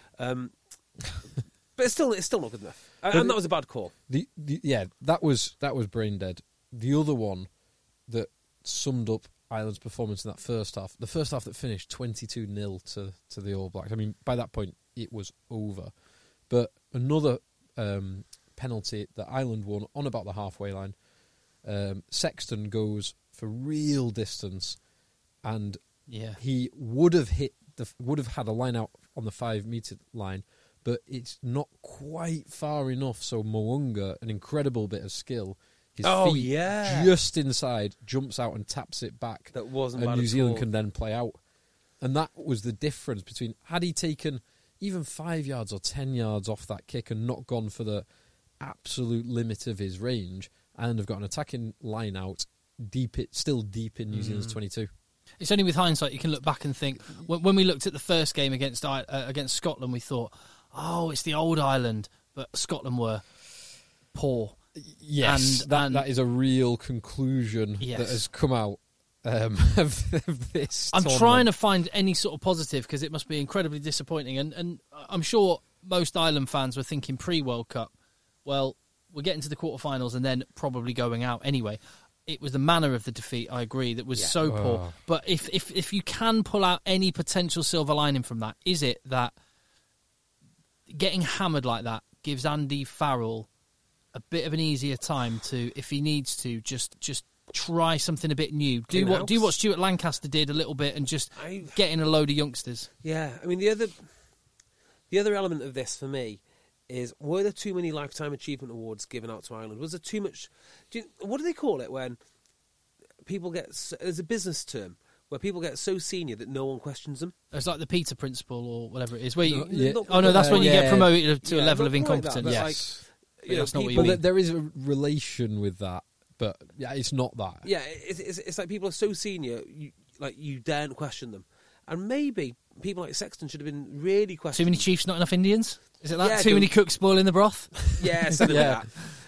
But it's still not good enough, and that was a bad call. That was brain dead. The other one that summed up Ireland's performance in that first half, the first half that finished 22-0 to the All Blacks. I mean, by that point it was over. But another penalty that Ireland won on about the halfway line. Sexton goes for real distance, and he would have had a line out on the 5 metre line, but it's not quite far enough. So Mo'unga, an incredible bit of skill, his feet just inside, jumps out and taps it back. That wasn't and bad New at Zealand all. can then play out, and that was the difference between, had he taken even 5 yards or 10 yards off that kick and not gone for the absolute limit of his range, and have got an attacking line out still deep in New Zealand's 22. It's only with hindsight you can look back and think, when we looked at the first game against Scotland, we thought, oh, it's the old Ireland, but Scotland were poor. Yes, that is a real conclusion that has come out. of this. I'm tournament. trying to find any sort of positive because it must be incredibly disappointing. And I'm sure most Ireland fans were thinking pre-World Cup, well, we're getting to the quarterfinals and then probably going out anyway. It was the manner of the defeat, I agree, that was so poor. But if you can pull out any potential silver lining from that, is it that getting hammered like that gives Andy Farrell a bit of an easier time to, if he needs to, just try something a bit new. Do what Stuart Lancaster did a little bit and just get in a load of youngsters. Yeah, I mean, the other element of this for me is, were there too many Lifetime Achievement Awards given out to Ireland? Was there too much... what do they call it when people get... There's a business term where people get so senior that no one questions them. It's like the Peter Principle or whatever it is. Where you, No, that's when you get promoted to a level of incompetence. Like that, Yes. That's not what you mean. There is a relation with that, but it's not that. Yeah, it's like people are so senior, you daren't question them. And maybe people like Sexton should have been really questioned. Too many chiefs, not enough Indians? Is it that? Yeah, Too many cooks spoiling the broth? Yeah, something like that.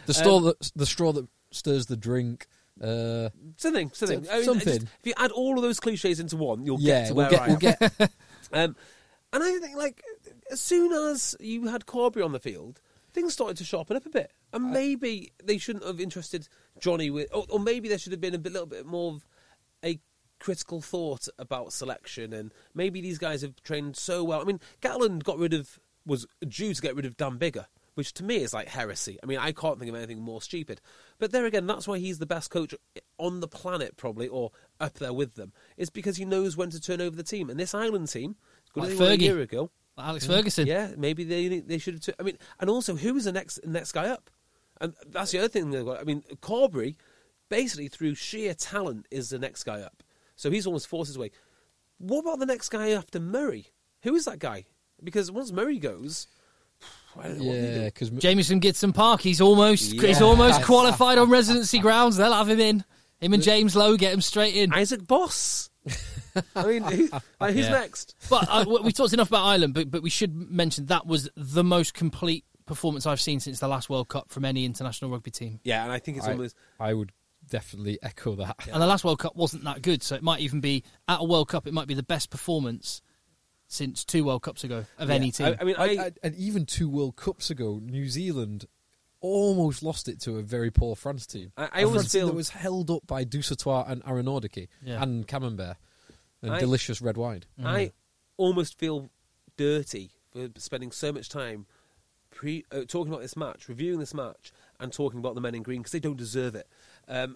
The straw that stirs the drink. Something. I mean, something. if you add all of those cliches into one, you'll get to where I am. We'll get And I think, like, as soon as you had Carberry on the field, things started to sharpen up a bit. And maybe they shouldn't have interested Johnny with... Or maybe there should have been a little bit more of a critical thought about selection, and maybe these guys have trained so well. I mean, Gatland was due to get rid of Dan Biggar, which to me is like heresy. I mean, I can't think of anything more stupid. But there again, that's why he's the best coach on the planet, probably, or up there with them. It's because he knows when to turn over the team. And this Ireland team, good as they were a year ago, Alex Ferguson. Yeah, maybe they should have. I mean, and also, who is the next guy up? And that's the other thing they've got. I mean, Carberry, basically through sheer talent, is the next guy up. So he's almost forced his way. What about the next guy after Murray? Who is that guy? Because once Murray goes, I don't know what they do. because Jamieson Gibson Park, he's almost qualified on residency grounds. They'll have him in. Him and James Lowe get him straight in. Isaac Boss. I mean, who's next? But we talked enough about Ireland, but we should mention that was the most complete performance I've seen since the last World Cup from any international rugby team. Yeah, and I think it's almost... I would definitely echo that. Yeah. And the last World Cup wasn't that good, so it might even be, at a World Cup, it might be the best performance since 2 World Cups ago of any team. I mean, and even 2 World Cups ago, New Zealand almost lost it to a very poor France team. I always feel that was held up by Dusatoir and Aaron Ordeke and Camembert and delicious red wine. I almost feel dirty for spending so much time talking about this match, reviewing this match, and talking about the men in green because they don't deserve it. I'm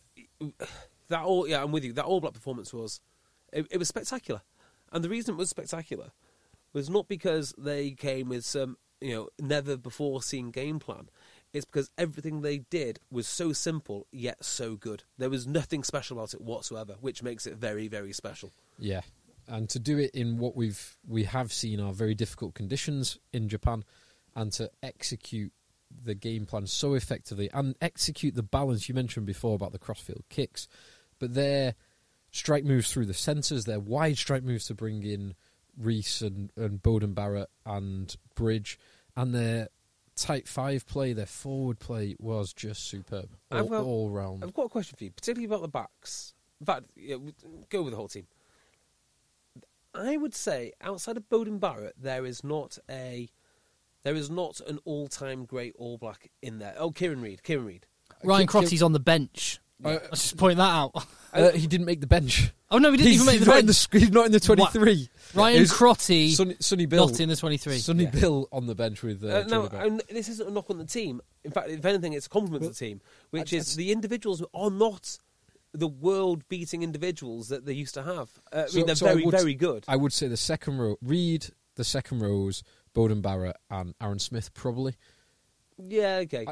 with you. That All Black performance was spectacular, and the reason it was spectacular was not because they came with some never before seen game plan. It's because everything they did was so simple yet so good. There was nothing special about it whatsoever, which makes it very, very special. Yeah, and to do it in what we have seen are very difficult conditions in Japan, and to execute the game plan so effectively and execute the balance you mentioned before about the crossfield kicks, but their strike moves through the centres, their wide strike moves to bring in Rees and Bowden Barrett and Bridge, and their tight 5 play, their forward play was just superb all round. I've got a question for you, particularly about the backs. In fact, go with the whole team. I would say outside of Bowden Barrett, there is not an all-time great All Black in there. Oh, Kieran Reid. Ryan Crotty's on the bench. Let's just point that out. He didn't make the bench. Oh no, he didn't even make the bench. He's not in the 23. Ryan Crotty, Sonny Bill, not in the 23. Sonny Bill on the bench with. This isn't a knock on the team. In fact, if anything, it's a compliment to the team, which is the individuals are not the world-beating individuals that they used to have. They're very good. I would say the second row, Reid, the second rows, Bowden Barrett and Aaron Smith probably. Yeah, okay.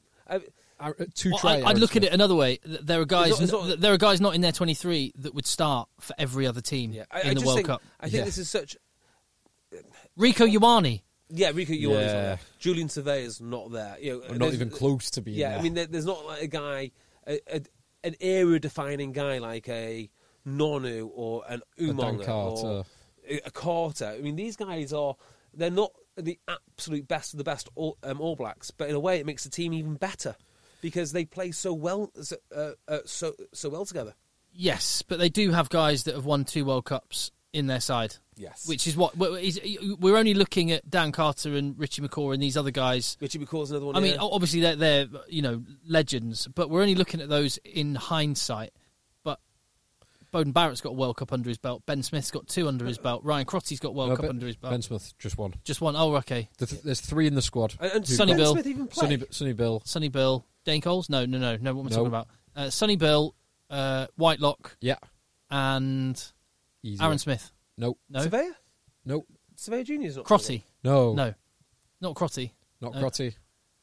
I'd look at it another way. There are guys. There are guys not in their 23 that would start for every other team in the World Cup. I think this is such. Rico Ioane. Yeah, Rico Ioane's not there. Julian Surveyor's not there. Not even close to being there. Yeah, I mean, there's not like a guy, an era-defining guy like a Nonu or an Umonga or a Carter. I mean, these guys they're not the absolute best of the best All Blacks, but in a way it makes the team even better because they play so well so well together. Yes, but they do have guys that have won 2 World Cups in their side. Yes. Which is what we're only looking at. Dan Carter and Richie McCaw and these other guys. Richie McCaw's another one. I mean, obviously they're legends, but we're only looking at those in hindsight. But Beauden Barrett's got a World Cup under his belt. Ben Smith's got 2 under his belt. Ryan Crotty's got World Cup under his belt. Ben Smith just one. Just one. Oh, okay. There's 3 in the squad. And Sonny Ben Bill. Smith even play? Sonny Bill. Dane Coles? No. What am I talking about? Sonny Bill, Whitelock, Yeah. and Easy Aaron one. Smith. No. Surveyor? No. Surveyor Junior's not. Crotty. No. No. Not Crotty. Not No. Crotty.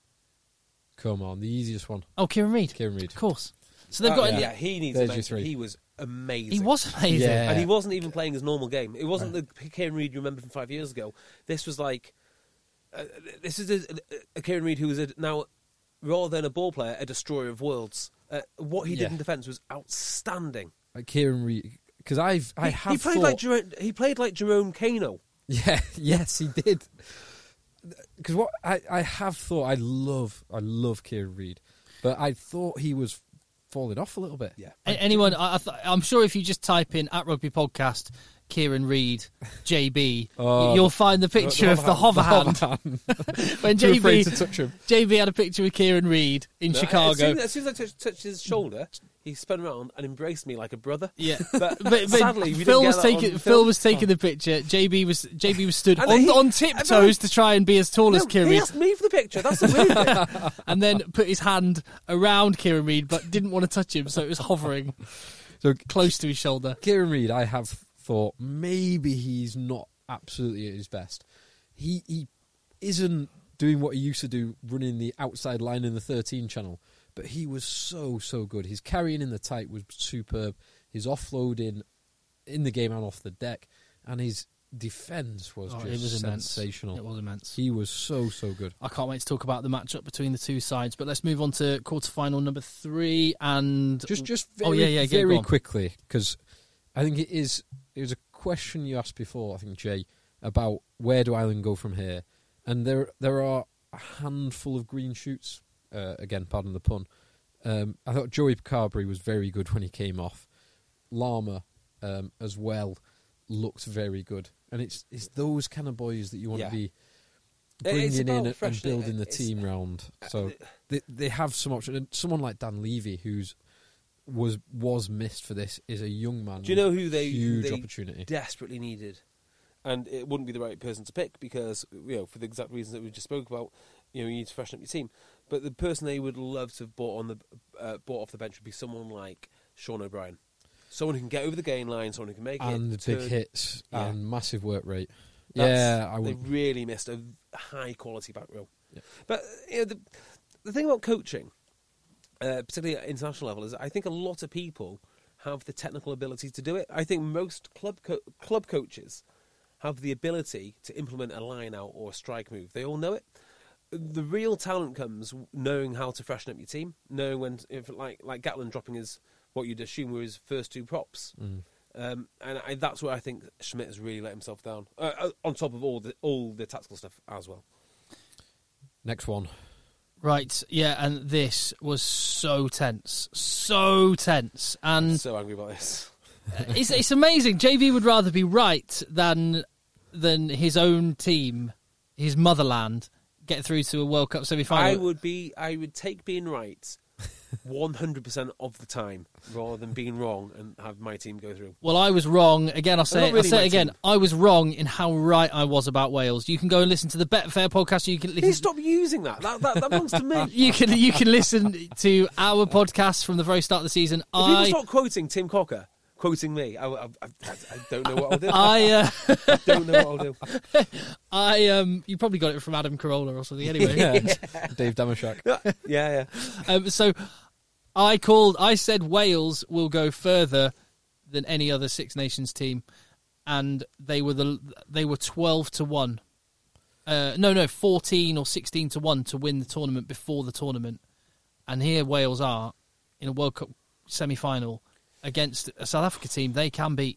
Come on, the easiest one. Oh, Kieran Reid. Kieran Reid. Of course. So they've got... Yeah, he needs There's a your mention. 3. He was amazing. He was amazing. Yeah. And he wasn't even playing his normal game. It wasn't the Kieran Reid you remember from 5 years ago. This was like... this is a Kieran Reid who was now, rather than a ball player, a destroyer of worlds. What he did in defence was outstanding. Like Kieran Reid, because he played like Jerome Kano. Yeah, yes, he did. Because what I have thought, I love Kieran Reid, but I thought he was falling off a little bit. Yeah. Anyone, I'm sure if you just type in @Rugby Podcast, Kieran Reid, JB, you'll find the picture of the hover hand. When Too afraid to touch him. JB had a picture with Kieran Reid in Chicago. As soon as I touched his shoulder, he spun around and embraced me like a brother. Yeah, but sadly, we Phil didn't was get that taking on Phil was taking the picture. JB was stood And on tiptoes to try and be as tall as Kieran he Reid, asked me for the picture. That's the weird thing. and then put his hand around Kieran Reid, but didn't want to touch him, so it was hovering So close to his shoulder. Kieran Reid, I have thought maybe he's not absolutely at his best. He isn't doing what he used to do, running the outside line in the 13 channel, but he was so good. His carrying in the tight was superb. His offloading in the game and off the deck, and his defence was sensational. It was immense. He was so good. I can't wait to talk about the matchup between the two sides, but let's move on to quarterfinal number 3 and Just very, go very on. quickly, because I think it was a question you asked before, I think, Jay, about where do Ireland go from here, and there are a handful of green shoots. Again, pardon the pun. I thought Joey Carberry was very good when he came off. Lama as well looked very good, and it's those kind of boys that you want to be bringing in and building the team round. So they have some option. And someone like Dan Levy, who's was missed for this, is a young man. Do you know who they opportunity desperately needed? And it wouldn't be the right person to pick because, for the exact reasons that we just spoke about, you need to freshen up your team. But the person they would love to have bought off the bench would be someone like Sean O'Brien. Someone who can get over the gain line, someone who can make and it. And big hits and massive work rate. I would. They really missed a high-quality back row. Yeah. But the thing about coaching, particularly at international level, is I think a lot of people have the technical ability to do it. I think most club coaches have the ability to implement a line out or a strike move. They all know it. The real talent comes knowing how to freshen up your team, knowing when, like Gatland dropping what you'd assume were his first 2 props. And that's where I think Schmidt has really let himself down, on top of all the tactical stuff as well. Next one. Right, yeah, and this was so tense. And I'm so angry about this. It's amazing. JV would rather be right than his own team, his motherland, get through to a World Cup semi-final. I would take being right 100% of the time rather than being wrong and have my team go through. Well, I was wrong. Again, I'll say it again. I was wrong in how right I was about Wales. You can go and listen to the Betfair podcast. You can listen. Stop using that. That belongs to me. You can listen to our podcast from the very start of the season. If people start quoting Tim Cocker, quoting me, I don't know what I'll do. I don't know what I'll do. You probably got it from Adam Carolla or something anyway. Dave Damashak. Yeah. So I said Wales will go further than any other Six Nations team, and they were 12-1. 14 or 16-1 to win the tournament before the tournament, and here Wales are in a World Cup semi-final against a South Africa team they can beat.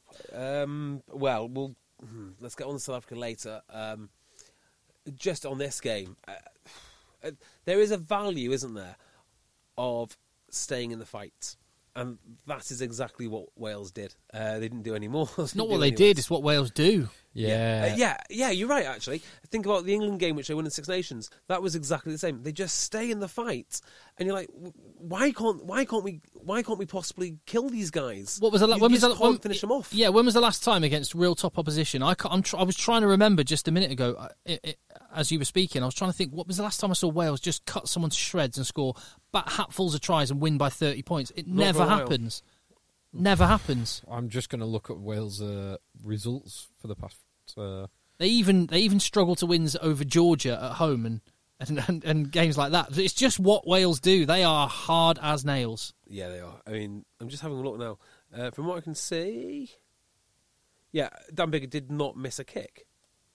We'll let's get on to South Africa later. Just on this game, there is a value, isn't there, of staying in the fight. And that is exactly what Wales did. They didn't do any more. It's not what they did, it's what Wales do. Yeah, you're right, actually. Think about the England game, which they won in Six Nations. That was exactly the same. They just stay in the fight. And you're like, why can't we possibly kill these guys? When finish them off. Yeah, when was the last time against real top opposition? I was trying to remember just a minute ago, as you were speaking, I was trying to think, what was the last time I saw Wales just cut someone to shreds and score hatfuls of tries and win by 30 points? It never happens. Never happens. I'm just going to look at Wales' results for the past. They even struggle to wins over Georgia at home and games like that. It's just what Wales do. They are hard as nails. Yeah, they are. I mean, I'm just having a look now. From what I can see, Dan Biggar did not miss a kick,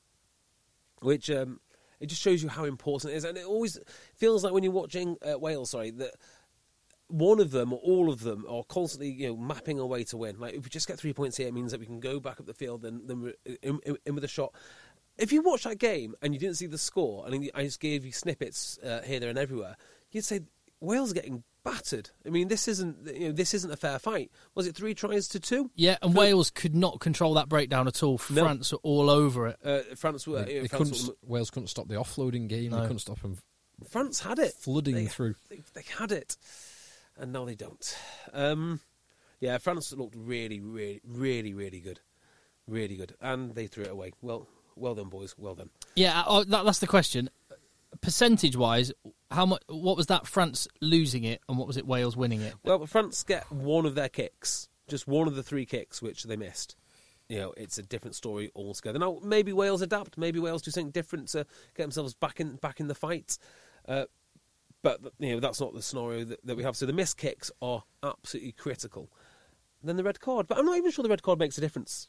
which it just shows you how important it is. And it always feels like when you're watching Wales, that one of them or all of them are constantly, mapping a way to win. Like, if we just get 3 points here, it means that we can go back up the field and then we're in with a shot. If you watch that game and you didn't see the score, and I just gave you snippets here, there, and everywhere, you'd say Wales are getting battered. I mean, this isn't a fair fight. Was it 3 tries to 2? Yeah, and Wales could not control that breakdown at all. France are all over it. Wales couldn't stop the offloading game. No. They couldn't stop them. France had it flooding through. They had it. And now they don't. France looked really, really, really, really good. Really good. And they threw it away. Well done, boys. Well done. Yeah, that's the question. Percentage-wise, what was that France losing it, and what was it Wales winning it? Well, France get one of their kicks, just one of the 3 kicks which they missed. It's a different story altogether. Now, maybe Wales adapt. Maybe Wales do something different to get themselves back in the fight. But that's not the scenario that we have. So the missed kicks are absolutely critical. And then the red card, but I'm not even sure the red card makes a difference.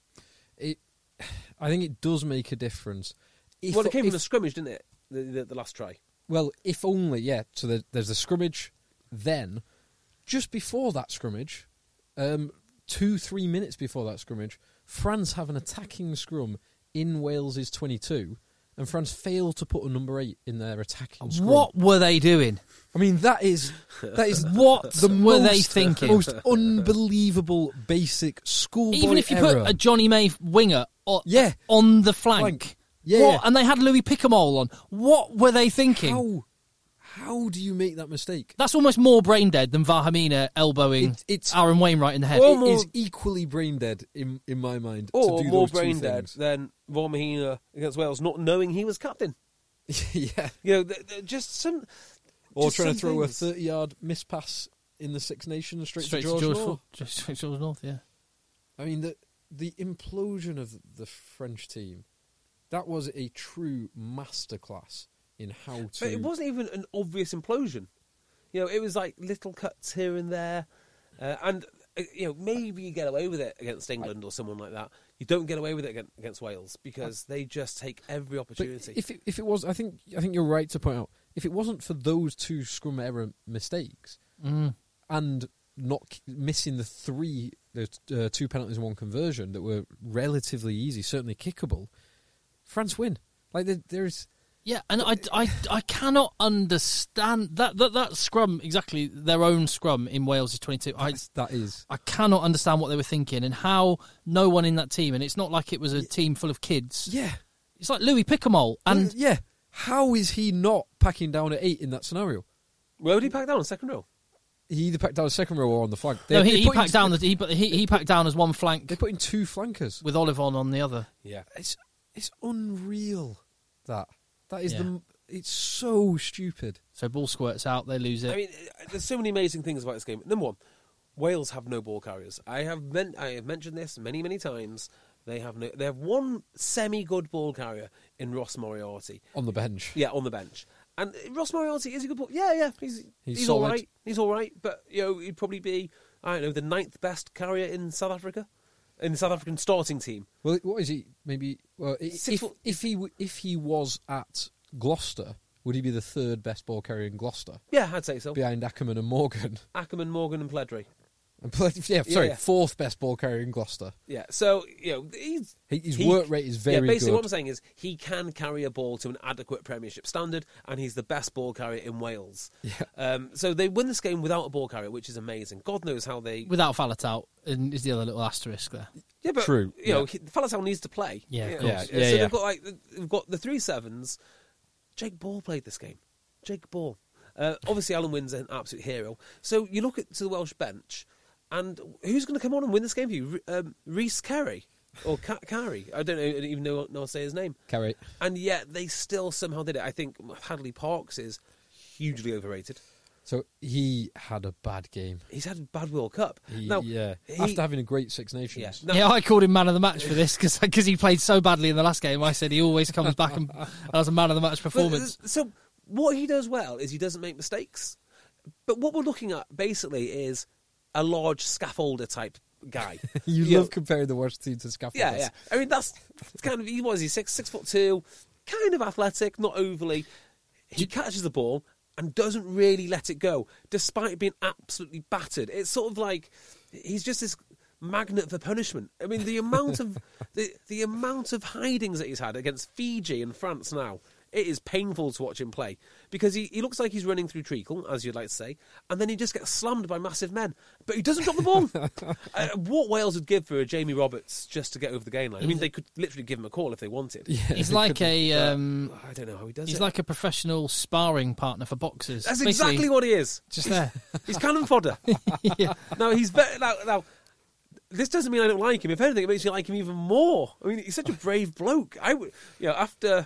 I think it does make a difference. It came from the scrimmage, didn't it? The last try. Well, if only, yeah. So there's the scrimmage. Then, just before that scrimmage, 2-3 minutes before that scrimmage, France have an attacking scrum in Wales's 22. And France failed to put a number 8 in their attacking scrum. What were they doing? I mean, that is what were they thinking? Most unbelievable basic schoolboy Even if you error. put a Johnny May winger on the flank. Yeah. And they had Louis Picamole on. What were they thinking? How do you make that mistake? That's almost more brain dead than Vahamina elbowing Aaron Wainwright in the head. It is equally brain dead in my mind. Or to do more those brain two dead things. than Vahamina against Wales, not knowing he was captain. Yeah. Just some... Or just trying to some throw things. a 30-yard miss pass in the Six Nations straight to George North. Straight to George North, yeah. I mean, the implosion of the French team, that was a true masterclass in how to... But it wasn't even an obvious implosion. It was like little cuts here and there. And maybe you get away with it against England or someone like that. You don't get away with it against Wales because they just take every opportunity. But if it was, I think you're right to point out, if it wasn't for those 2 scrum error mistakes and not missing the 2 penalties and 1 conversion that were relatively easy, certainly kickable, France win. Like there's. Yeah, and I cannot understand that scrum, exactly their own scrum in Wales is 22. I cannot understand what they were thinking and how no one in that team, and it's not like it was a team full of kids. Yeah. It's like Louis Picamole. And yeah. How is he not packing down at 8 in that scenario? Where would he pack down on second row? He either packed down second row or on the flank. He packed down he packed down as one flank. They put in 2 flankers with Olivon on the other. Yeah. It's unreal that is it's so stupid. So ball squirts out, they lose it. I mean, there's so many amazing things about this game. Number one, Wales have no ball carriers. I have mentioned this many, many times. They have one semi-good ball carrier in Ross Moriarty. On the bench. Yeah, on the bench. And Ross Moriarty is a good ball. Yeah. He's all right. He's all right. But, he'd probably be, I don't know, the 9th best carrier in South Africa. In the South African starting team. Well, what is he? Maybe... Well, if he was at Gloucester, would he be the 3rd best ball carrier in Gloucester? Yeah, I'd say so. Behind Ackerman and Morgan. Ackerman, Morgan and Pledry. Fourth best ball carrier in Gloucester. Yeah, so his work rate is very basically good. What I'm saying is he can carry a ball to an adequate Premiership standard, and he's the best ball carrier in Wales. Yeah. So they win this game without a ball carrier, which is amazing. God knows how they without Faletau, and is the other little asterisk there. Yeah, but True. Faletau needs to play. Yeah, of course. So they've got the 3 sevens. Jake Ball played this game. Jake Ball. Obviously, Alan Wynn's an absolute hero. So you look to the Welsh bench, and who's going to come on and win this game for you? Rhys Carey or Carey? I don't even know how to say his name. Carey. And yet they still somehow did it. I think Hadley Parks is hugely overrated. So he had a bad game. He's had a bad World Cup. After having a great Six Nations. Yeah, I called him man of the match for this because he played so badly in the last game. I said he always comes back and has a man of the match performance. So what he does well is he doesn't make mistakes. But what we're looking at basically is a large scaffolder type guy. you love comparing the Welsh team to scaffolders. Yeah. I mean, that's kind of, what is he, 6'2", kind of athletic, not overly. He catches the ball and doesn't really let it go, despite being absolutely battered. It's sort of like he's just this magnet for punishment. I mean, the amount of the amount of hidings that he's had against Fiji and France now, it is painful to watch him play because he looks like he's running through treacle, as you'd like to say, and then he just gets slammed by massive men. But he doesn't drop the ball. What Wales would give for a Jamie Roberts just to get over the game line. I mean, they could literally give him a call if they wanted. Yeah, he's like I don't know how he does it. He's like a professional sparring partner for boxers. That's exactly what he is. Just there. He's cannon fodder. Yeah. No, he's better now. This doesn't mean I don't like him. If anything, it makes you like him even more. I mean, he's such a brave bloke. I would, after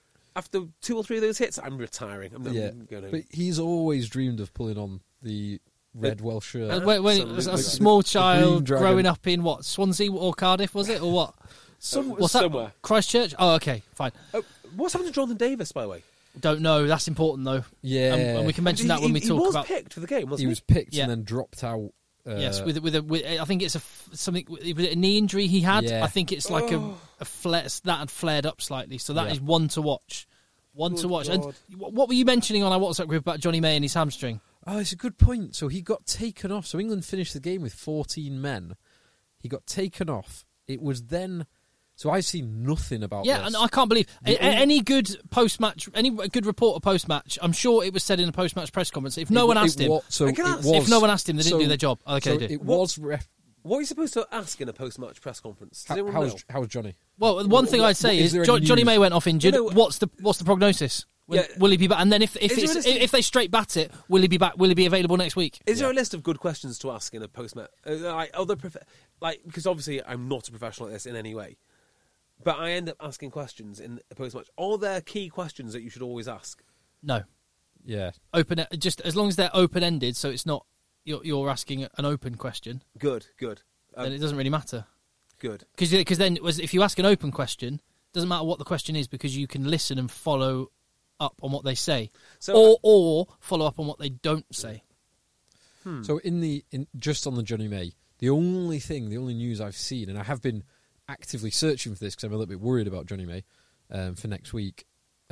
2 or 3 of those hits, I'm retiring. I'm not going to. But he's always dreamed of pulling on the red Welsh shirt. When he was a small child growing up in what, Swansea or Cardiff, was it, or what? What's that? Somewhere. Christchurch? Oh, okay, fine. What's happened to Jonathan Davis, by the way? Don't know. That's important though. Yeah, and we can mention that when we talk about. He was picked for the game, wasn't he? He was picked and then dropped out. Yes, with I think it's a knee injury he had. Yeah. I think it's like a flare that had flared up slightly. So that is one to watch. To watch. God. And what were you mentioning on our WhatsApp group about Johnny May and his hamstring? Oh, it's a good point. So he got taken off. So England finished the game with 14 men. He got taken off. It was then. So I've seen nothing about this. Yeah, and I can't believe any good post-match, any good reporter post-match. I'm sure it was said in a post-match press conference. If no one asked him, if no one asked him, they didn't do their job. Okay, they did. It was. What are you supposed to ask in a post-match press conference? How was Johnny? Well, one thing I'd say is Johnny May went off injured. What's the prognosis? Will he be back? And then if they straight bat it, will he be back? Will he be available next week? Is there a list of good questions to ask in a post-match? Because obviously I'm not a professional at this in any way. But I end up asking questions in a post-match. Are there key questions that you should always ask? No. Yeah. Open. Just as long as they're open-ended, so it's not you're asking an open question. Good. Then it doesn't really matter. Good. Because then if you ask an open question, it doesn't matter what the question is because you can listen and follow up on what they say, or follow up on what they don't say. So just on the Johnny May, the only news I've seen, and I have been actively searching for this because I'm a little bit worried about Johnny May for next week,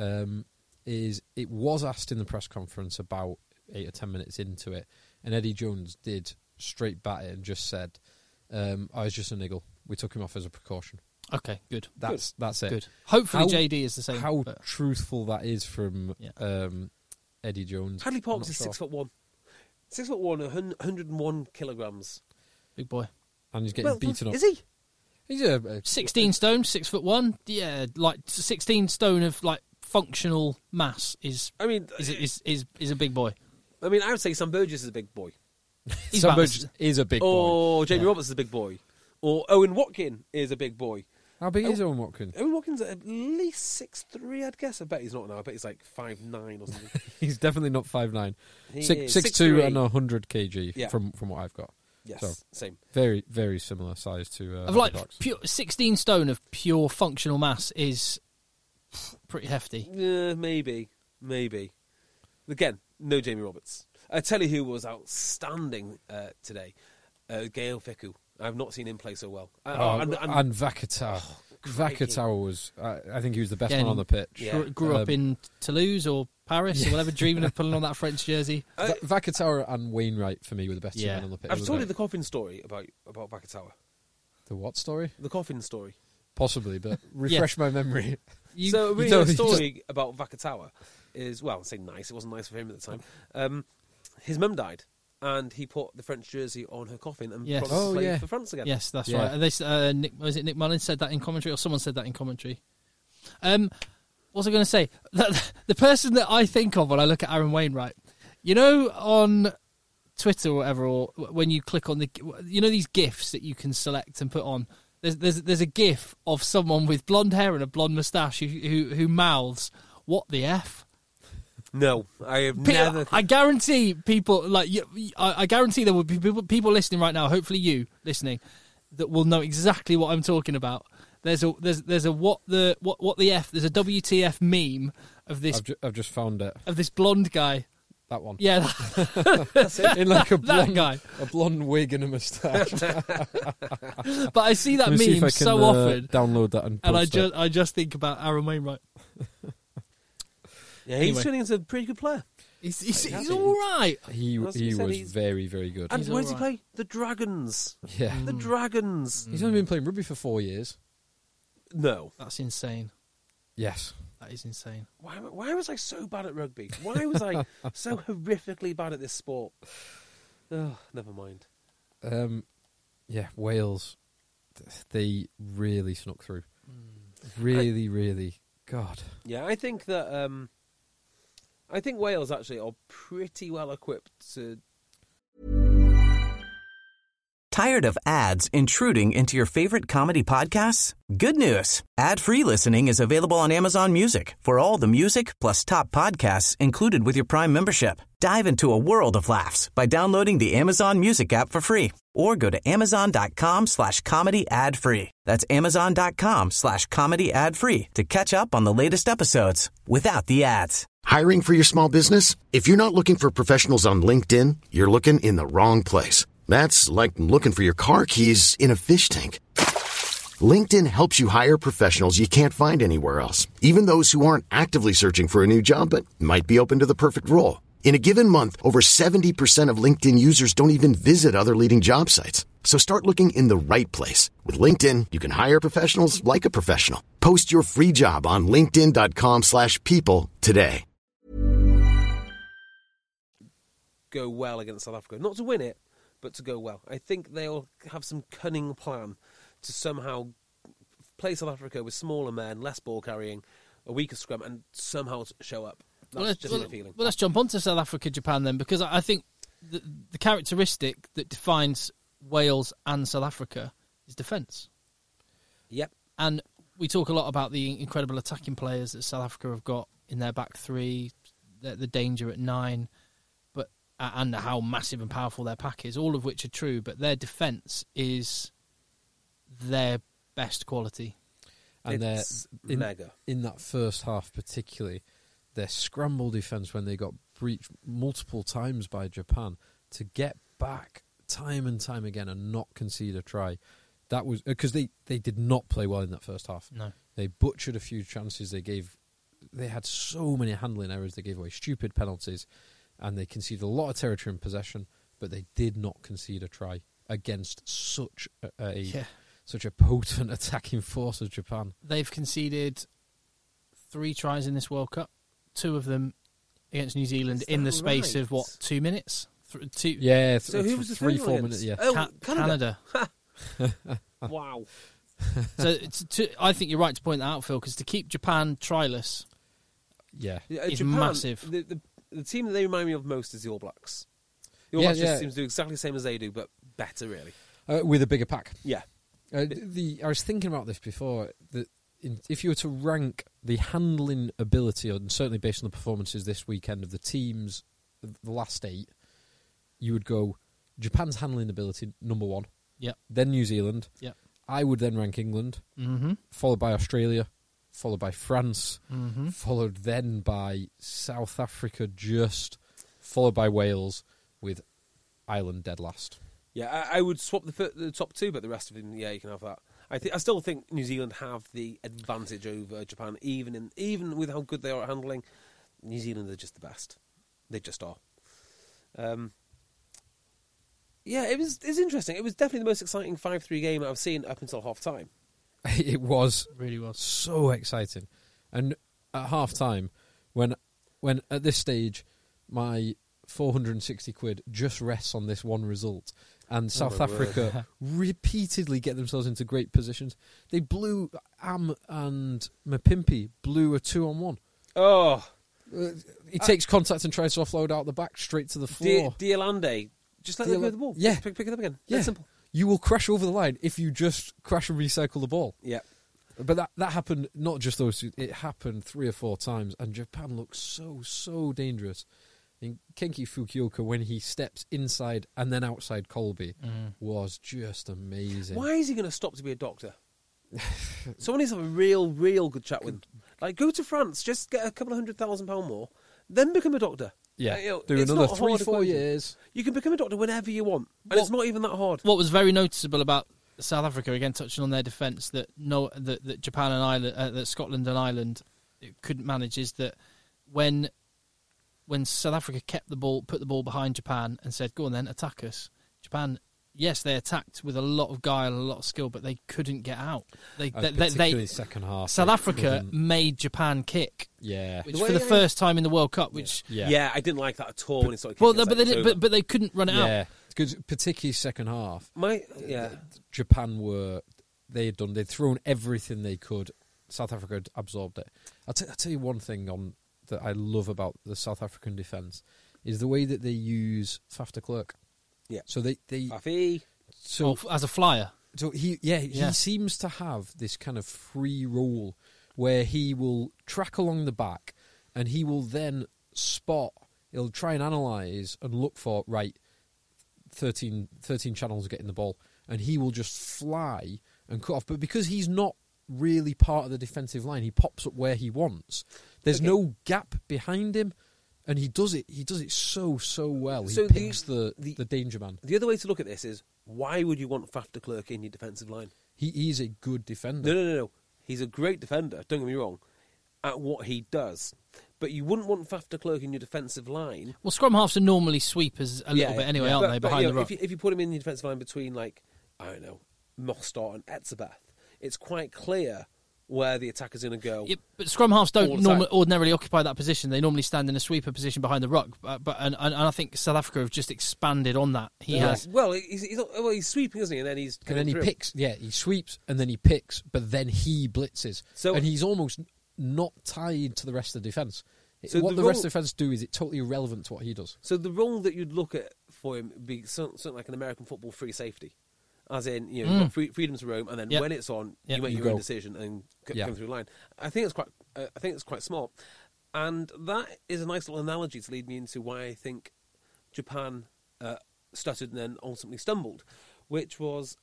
is it was asked in the press conference about 8 or 10 minutes into it, and Eddie Jones did straight bat it and just said, I was just a niggle. We took him off as a precaution. Okay, good. That's it. Good. Hopefully JD is the same. How truthful that is from Eddie Jones. Hadley Parks is 6'1". 6'1", 101 kilograms. Big boy. And he's getting beaten up. Is he? He's a 16 stone, 6'1". Yeah, like 16 stone of like functional mass is a big boy. I mean, I would say Sam Burgess is a big boy. Sam Burgess is a big boy. Or Jamie Roberts is a big boy. Or Owen Watkin is a big boy. How big is Owen Watkin? Owen Watkin's at least 6'3", I'd guess. I bet he's not now. I bet he's like 5'9" or something. He's definitely not 5'9". 6'2" and 100 kg from what I've got. Yes, so, same. Very, very similar size to... of like pure 16 stone of pure functional mass is pretty hefty. Maybe. Again, no Jamie Roberts. I tell you who was outstanding today. Gael Fickou. I've not seen him play so well. And Vakata. Vakatawa was, I think he was the best one on the pitch. Yeah. Grew up in Toulouse or Paris or whatever, dreaming of pulling on that French jersey. Vakatawa and Wainwright, for me, were the best two men on the pitch. I've told you the coffin story about Vakatawa. The what story? The coffin story. Possibly, but refresh my memory. So a really nice story about Vakatawa is, well, I'll say nice, it wasn't nice for him at the time. His mum died, and he put the French jersey on her coffin and played for France again. Yes, that's right. And Nick Mullins said that in commentary, or someone said that in commentary. What was I going to say? The person that I think of when I look at Aaron Wainwright, you know, on Twitter or whatever, or when you click on these GIFs that you can select and put on, there's a GIF of someone with blonde hair and a blonde moustache who mouths, "What the F?" No, I have never. I guarantee people I guarantee there will be people listening right now. Hopefully, you listening that will know exactly what I'm talking about. There's a what the F. There's a WTF meme of this. I've just found it, of this blonde guy. That one. Yeah, that's it. In like a that guy, a blonde wig and a moustache. But I see that meme so often. Download that and I just think about Aaron Wainwright. Yeah, he's turning into a pretty good player. He's all right. He was very, very good. And where does he play? The Dragons. Yeah. The Dragons. He's only been playing rugby for 4 years. No. That's insane. Yes. That is insane. Why was I so bad at rugby? Why was I so horrifically bad at this sport? Oh, never mind. Yeah, Wales, they really snuck through. Really, God. Yeah, I think that Wales actually are pretty well equipped to. Tired of ads intruding into your favorite comedy podcasts? Good news. Ad-free listening is available on Amazon Music for all the music plus top podcasts included with your Prime membership. Dive into a world of laughs by downloading the Amazon Music app for free or go to amazon.com/comedy ad-free. That's amazon.com/comedy ad-free to catch up on the latest episodes without the ads. Hiring for your small business? If you're not looking for professionals on LinkedIn, you're looking in the wrong place. That's like looking for your car keys in a fish tank. LinkedIn helps you hire professionals you can't find anywhere else, even those who aren't actively searching for a new job but might be open to the perfect role. In a given month, over 70% of LinkedIn users don't even visit other leading job sites. So start looking in the right place. With LinkedIn, you can hire professionals like a professional. Post your free job on linkedin.com/people today. Go well against South Africa. Not to win it, but to go well. I think they'll have some cunning plan to somehow play South Africa with smaller men, less ball carrying, a weaker scrum, and somehow show up. That's just my feeling. Well, let's jump on to South Africa, Japan then, because I think the characteristic that defines Wales and South Africa is defence. Yep. And we talk a lot about the incredible attacking players that South Africa have got in their back three, the danger at 9, and how massive and powerful their pack is, all of which are true, but their defence is their best quality. And it's mega. In that first half particularly, their scramble defence, when they got breached multiple times by Japan, to get back time and time again and not concede a try, that was because they did not play well in that first half. No. They butchered a few chances. They had so many handling errors. They gave away stupid penalties. And they conceded a lot of territory in possession, but they did not concede a try against such a potent attacking force as Japan. They've conceded 3 tries in this World Cup, 2 of them against New Zealand in the space of, 2 minutes? Yeah, so who was the 3-4 minutes, yeah. Oh, Canada. Wow. So I think you're right to point that out, Phil, because to keep Japan tryless is Japan, massive. The team that they remind me of most is the All Blacks. The All Blacks just seems to do exactly the same as they do, but better, really. With a bigger pack. Yeah. I was thinking about this before, that if you were to rank the handling ability, and certainly based on the performances this weekend of the teams, the last 8, you would go Japan's handling ability, number 1. Yeah. Then New Zealand. Yeah. I would then rank England, followed by Australia, followed by France, followed then by South Africa, followed by Wales, with Ireland dead last. Yeah, I would swap the top 2, but the rest of them, you can have that. I still think New Zealand have the advantage over Japan, even with how good they are at handling. New Zealand are just the best. They just are. It was interesting. It was definitely the most exciting 5-3 game I've seen up until half time. It was. It really was. So exciting. And at half time, when at this stage, my 460 quid just rests on this one result, and South Africa repeatedly get themselves into great positions. They blew Am and Mapimpi blew a 2-on-1. Oh, he takes contact and tries to offload out the back straight to the floor. Diolande, just let them go the ball. Yeah, pick it up again. Yeah, that's simple. You will crash over the line if you just crash and recycle the ball. Yeah. But that happened, not just those two, it happened 3 or 4 times, and Japan looks so dangerous. And Kenki Fukuoka, when he steps inside and then outside Colby, was just amazing. Why is he going to stop to be a doctor? Someone needs to have a real good chat with him. Like, go to France, just get a couple of £100,000 more, then become a doctor. Yeah, do another 3-4 years. You can become a doctor whenever you want, and it's not even that hard. What was very noticeable about South Africa, again touching on their defence, that Japan and Ireland, that Scotland and Ireland couldn't manage, is that when South Africa kept the ball, put the ball behind Japan and said, "Go on then, attack us," Japan, yes, they attacked with a lot of guile and a lot of skill, but they couldn't get out. Particularly second half. South Africa made Japan kick. Yeah, which for the first time in the World Cup. Which I didn't like that at all when it started. But they couldn't run it out. Yeah, because particularly second half. Japan they'd thrown everything they could. South Africa had absorbed it. I'll tell you one thing that I love about the South African defence is the way that they use Faf de Klerk. Yeah. So they as a flyer. So he seems to have this kind of free role where he will track along the back and he will then spot. He'll try and analyse and look for 13 channels getting the ball, and he will just fly and cut off. But because he's not really part of the defensive line, he pops up where he wants. There's no gap behind him. And he does it so well. He picks the danger man. The other way to look at this is, why would you want Faf de Klerk in your defensive line? He's a good defender. No. He's a great defender, don't get me wrong, at what he does. But you wouldn't want Faf de Klerk in your defensive line. Well, scrum halves are normally sweepers a little bit anyway, aren't they, behind the ruck? If you put him in your defensive line between, Mostert and Etzebeth, it's quite clear where the attacker's going to go. Yeah, but scrum halves don't ordinarily occupy that position. They normally stand in a sweeper position behind the ruck. But I think South Africa have just expanded on that. He has. Well, he's sweeping, isn't he? And then he picks. Yeah, he sweeps and then he picks, but then he blitzes. And he's almost not tied to the rest of the defence. So what the rest of the defence do is it's totally irrelevant to what he does. So the role that you'd look at for him would be something like an American football free safety. As in, you've got freedom to roam, and then when it's on, you make your own decision and come through the line. I think it's quite smart, and that is a nice little analogy to lead me into why I think Japan stuttered and then ultimately stumbled, which was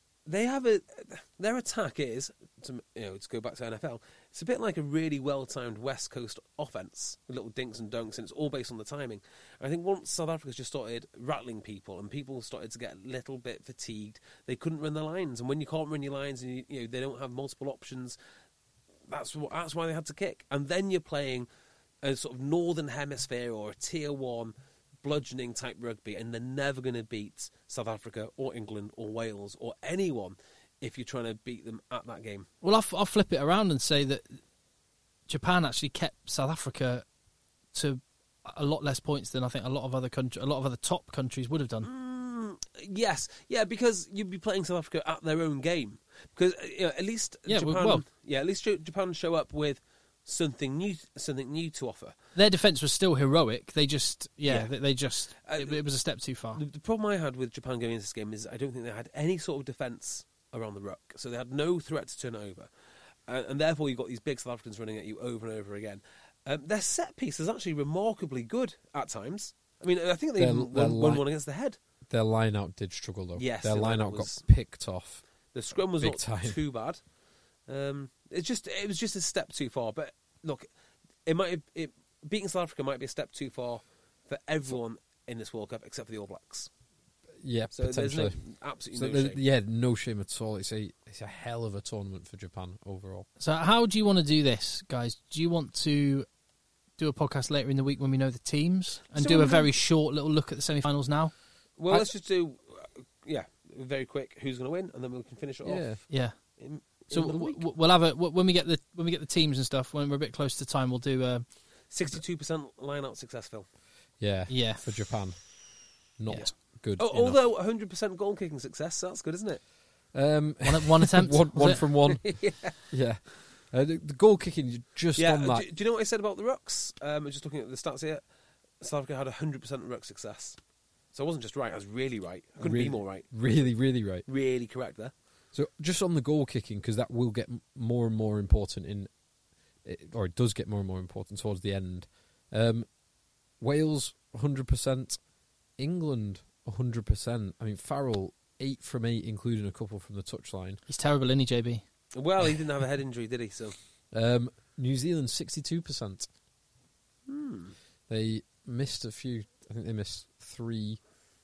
their attack is to go back to NFL. It's a bit like a really well-timed West Coast offense with little dinks and dunks, and it's all based on the timing. I think once South Africa's just started rattling people, and people started to get a little bit fatigued, they couldn't run the lines. And when you can't run your lines, and they don't have multiple options, that's why they had to kick. And then you're playing a sort of Northern Hemisphere or a Tier 1 bludgeoning type rugby, and they're never going to beat South Africa or England or Wales or anyone if you're trying to beat them at that game. Well, I'll flip it around and say that Japan actually kept South Africa to a lot less points than I think a lot of other top countries would have done. Yes, yeah, because you'd be playing South Africa at their own game. Because at least Japan show up with something new to offer. Their defence was still heroic. They just, it was a step too far. The problem I had with Japan going into this game is I don't think they had any sort of defence around the ruck. So they had no threat to turn it over. And therefore you've got these big South Africans running at you over and over again. Their set piece is actually remarkably good at times. I mean, I think they won one against the head. Their line-out did struggle, though. Yes. Their line-out got picked off. The scrum was not too bad. It was just a step too far. But look, beating South Africa might be a step too far for everyone in this World Cup except for the All Blacks. Yeah, So potentially. there's absolutely no shame. Yeah, no shame at all. It's a hell of a tournament for Japan overall. So how do you want to do this, guys? Do you want to do a podcast later in the week when we know the teams and do a very short little look at the semi-finals now? Well, let's just do, very quick. Who's going to win, and then we can finish it off. Yeah. So the week. we'll have when we get the teams and stuff. When we're a bit close to time, we'll do 62% line-out success, Phil. Yeah. For Japan, not good. Oh, enough. although 100% goal-kicking success, so that's good, isn't it? one attempt, one from one. Yeah. The goal kicking just on that. Do you know what I said about the rucks? I'm just looking at the stats here. South Africa had 100% ruck success. So I wasn't just right, I was really right. I couldn't be more right. Really, really right. Really correct there. So just on the goal kicking, because that will get more and more important or it does get more and more important towards the end. Wales, 100%. England, 100%. I mean, Farrell, 8 from 8, including a couple from the touchline. He's terrible, isn't he, JB? Well, he didn't have a head injury, did he? So, New Zealand, 62%. They missed a few. I think they missed 3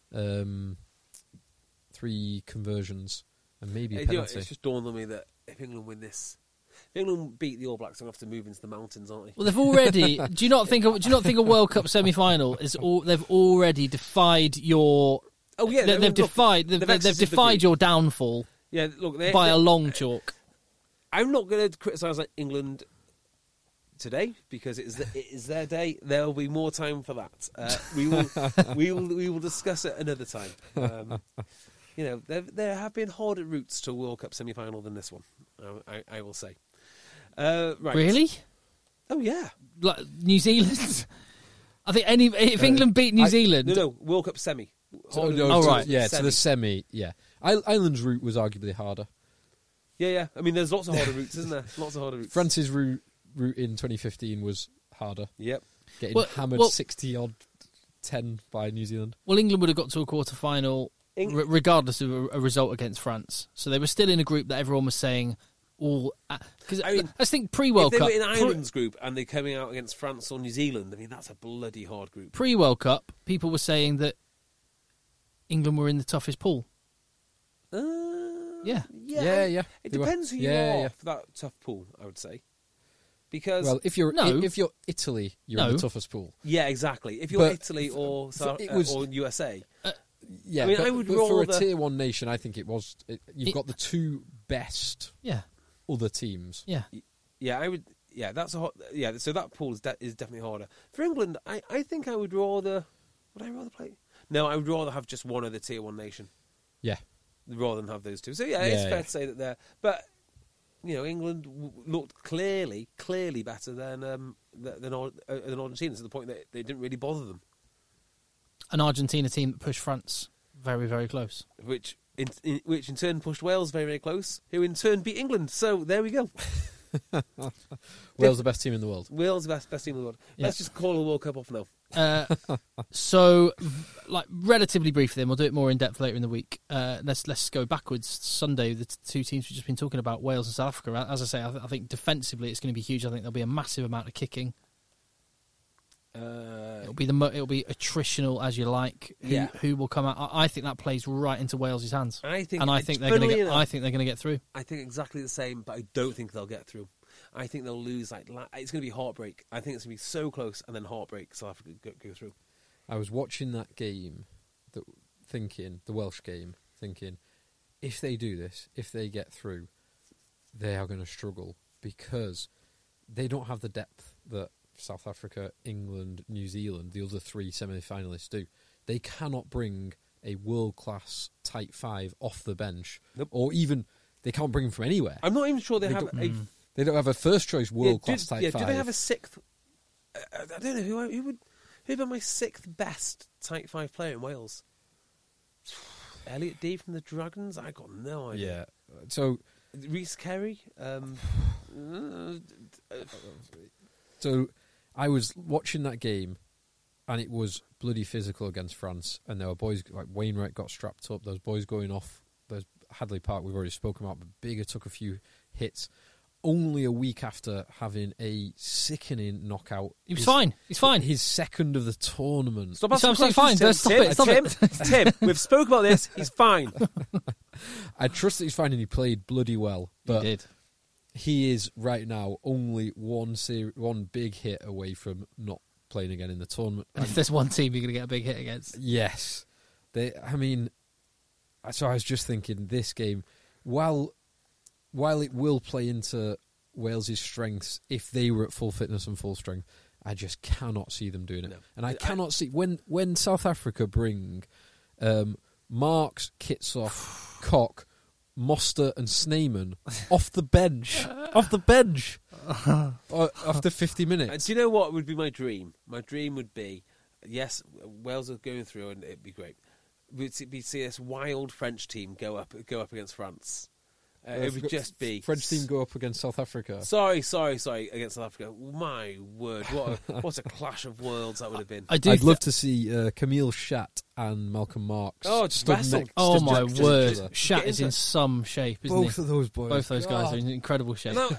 conversions and maybe a penalty. It's just dawned on me that if England win this, if England beat the All Blacks, they're going to have to move into the mountains, aren't they? Well, they've already. Do you not think a World Cup semi-final is? They've already defied your. Oh yeah, they've defied your downfall. Yeah, look, by a long chalk. I'm not going to criticise England today because it is their day. There will be more time for that. We will discuss it another time. There have been harder routes to a World Cup semi-final than this one. I will say. Right? Really? Oh yeah. Like New Zealand. I think if England beat New Zealand, no, World Cup semi. Right. Yeah, semi. to the semi. Yeah, Ireland's route was arguably harder. Yeah. I mean, there's lots of harder routes, isn't there? Lots of harder routes. France's route in 2015 was harder. Yep. Getting hammered 60-odd 10 by New Zealand. Well, England would have got to a quarter-final regardless of a result against France. So they were still in a group that everyone was saying because I just think pre-World Cup, if they were in Ireland's group and they're coming out against France or New Zealand, I mean, that's a bloody hard group. Pre-World Cup, people were saying that England were in the toughest pool. Yeah. It depends who you are for that tough pool, I would say. Because if you're Italy, you're in the toughest pool. Yeah, exactly. If you're Italy or USA. Yeah, I mean, I would for a tier 1 nation, I think you've got the 2 best other teams. I would. Yeah, that's a hot. Yeah, so that pool is definitely harder for England. I think I would rather. Would I rather play? No, I would rather have just one other tier 1 nation. Yeah, rather than have those two. So it's fair to say that they're. But England looked clearly better than Argentina to the point that they didn't really bother them. An Argentina team that pushed France very, very close. Which in turn pushed Wales very, very close, who in turn beat England. So there we go. Wales the best team in the world. Wales the best team in the world. Yeah. Let's just call the World Cup off now. So, relatively briefly, then we'll do it more in depth later in the week. Let's go backwards. Sunday, the 2 teams we've just been talking about, Wales and South Africa. As I say, I think defensively it's going to be huge. I think there'll be a massive amount of kicking. It'll be attritional as you like. Who will come out? I think that plays right into Wales's hands. I think they're going to get through. I think exactly the same, but I don't think they'll get through. I think they'll lose. It's going to be heartbreak. I think it's going to be so close and then heartbreak. South Africa go through. I was watching that game, the Welsh game, thinking, if they do this, if they get through, they are going to struggle because they don't have the depth that South Africa, England, New Zealand, the other 3 semi-finalists do. They cannot bring a world-class tight 5 off the bench, or even they can't bring them from anywhere. I'm not even sure they don't have a first-choice world-class tight 5. Do they have a 6th? I don't know who would be my 6th best tight 5 player in Wales. Elliot Dee from the Dragons. I got no idea. Yeah, so Rhys Kerry. So I was watching that game, and it was bloody physical against France. And there were boys like Wainwright got strapped up. Those boys going off. There's Hadley Park we've already spoken about, but Bigger took a few hits. only a week after having a sickening knockout. He was fine. He's fine. His second of the tournament. Stop He's asking absolutely fine. questions, Stop Tim. it. Tim, we've spoke about this. He's fine. I trust that he's fine and he played bloody well. But He did. he is right now only one big hit away from not playing again in the tournament. And if there's one team you're going to get a big hit against. Yes. So I was just thinking this game, while it will play into Wales' strengths if they were at full fitness and full strength, I just cannot see them doing it. No. And I cannot see when South Africa bring Marks, Kitshoff, Koch, Moster and Sneeman off the bench after 50 minutes. Do you know what would be my dream? My dream would be, yes, Wales are going through and it'd be great. We'd see this wild French team go up against France. It would just be French team go up against South Africa. Sorry, against South Africa. My word, what a clash of worlds that would have been. I'd love to see Camille Schatt and Malcolm Marks. Oh, just wrestle. Oh my word, other. Shat is in some shape, isn't he? Both of those boys. Both those guys are in incredible shape. No,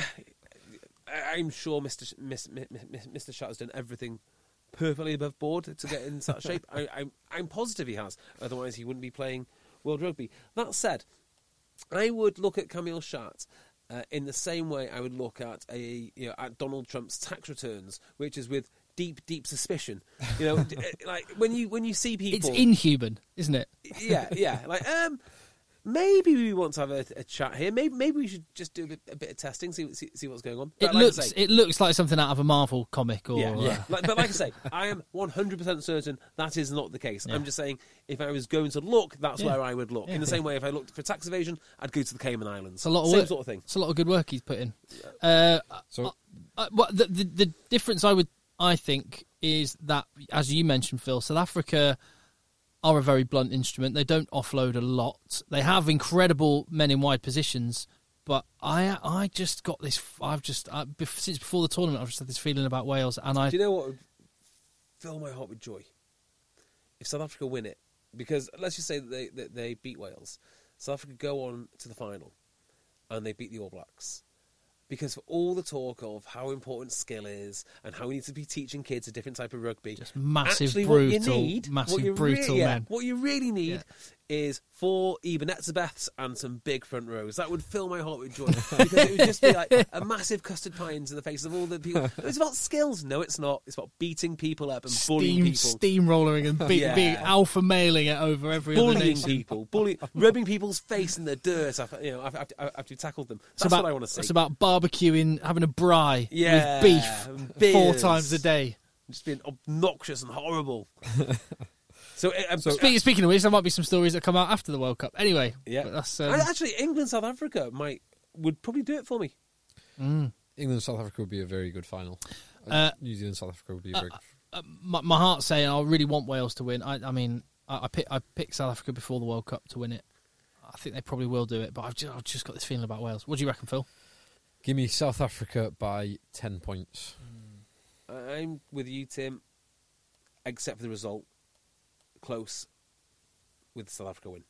I'm sure Mr. Schatt has done everything perfectly above board to get in that shape. I'm positive he has. Otherwise, he wouldn't be playing World Rugby. That said, I would look at Camille Schatt in the same way I would look at at Donald Trump's tax returns, which is with deep suspicion. Like when you see people, It's inhuman, isn't it? yeah. Like maybe we want to have a chat here. Maybe we should just do a bit of testing, see what's going on. But It looks like something out of a Marvel comic, or yeah. But like I say, I am 100% certain that is not the case. Yeah. I'm just saying, if I was going to look, that's Yeah. where I would look. Yeah. In the same way, if I looked for tax evasion, I'd go to the Cayman Islands. It's a lot of same work. sort of thing. It's a lot of good work he's put in. So The difference I think is that, as you mentioned, Phil, South Africa are a very blunt instrument. They don't offload a lot. They have incredible men in wide positions, but I just got this. Since before the tournament, I've just had this feeling about Wales, and Do you know what would fill my heart with joy? If South Africa win it, because let's just say that they beat Wales, South Africa go on to the final, and they beat the All Blacks. Because for all the talk of how important skill is and how we need to be teaching kids a different type of rugby, just massive, actually brutal, brutal men. What you really need is 4 Eben Etzebeths and some big front rows. That would fill my heart with joy. Because it would just be like a massive custard pie into the faces of all the people. It's about skills. No, it's not. It's about beating people up and bullying people. Steamrolling and being alpha mailing it over every other Bullying nation. people, rubbing people's face in the dirt after you tackled them. That's what I want to see. It's about barbecuing, having a braai Yeah, with beef beers. 4 times a day. Just being obnoxious and horrible. So Speaking of which, there might be some stories that come out after the World Cup. Anyway, yeah, but that's actually, England South Africa would probably do it for me. England South Africa would be a very good final. New Zealand South Africa would be a very good. my heart's saying I really want Wales to win. I picked South Africa before the World Cup to win it. I think they probably will do it, but I've just got this feeling about Wales. What do you reckon, Phil? Give me South Africa by 10 points. I'm with you, Tim, except for the result. Close with the South Africa win.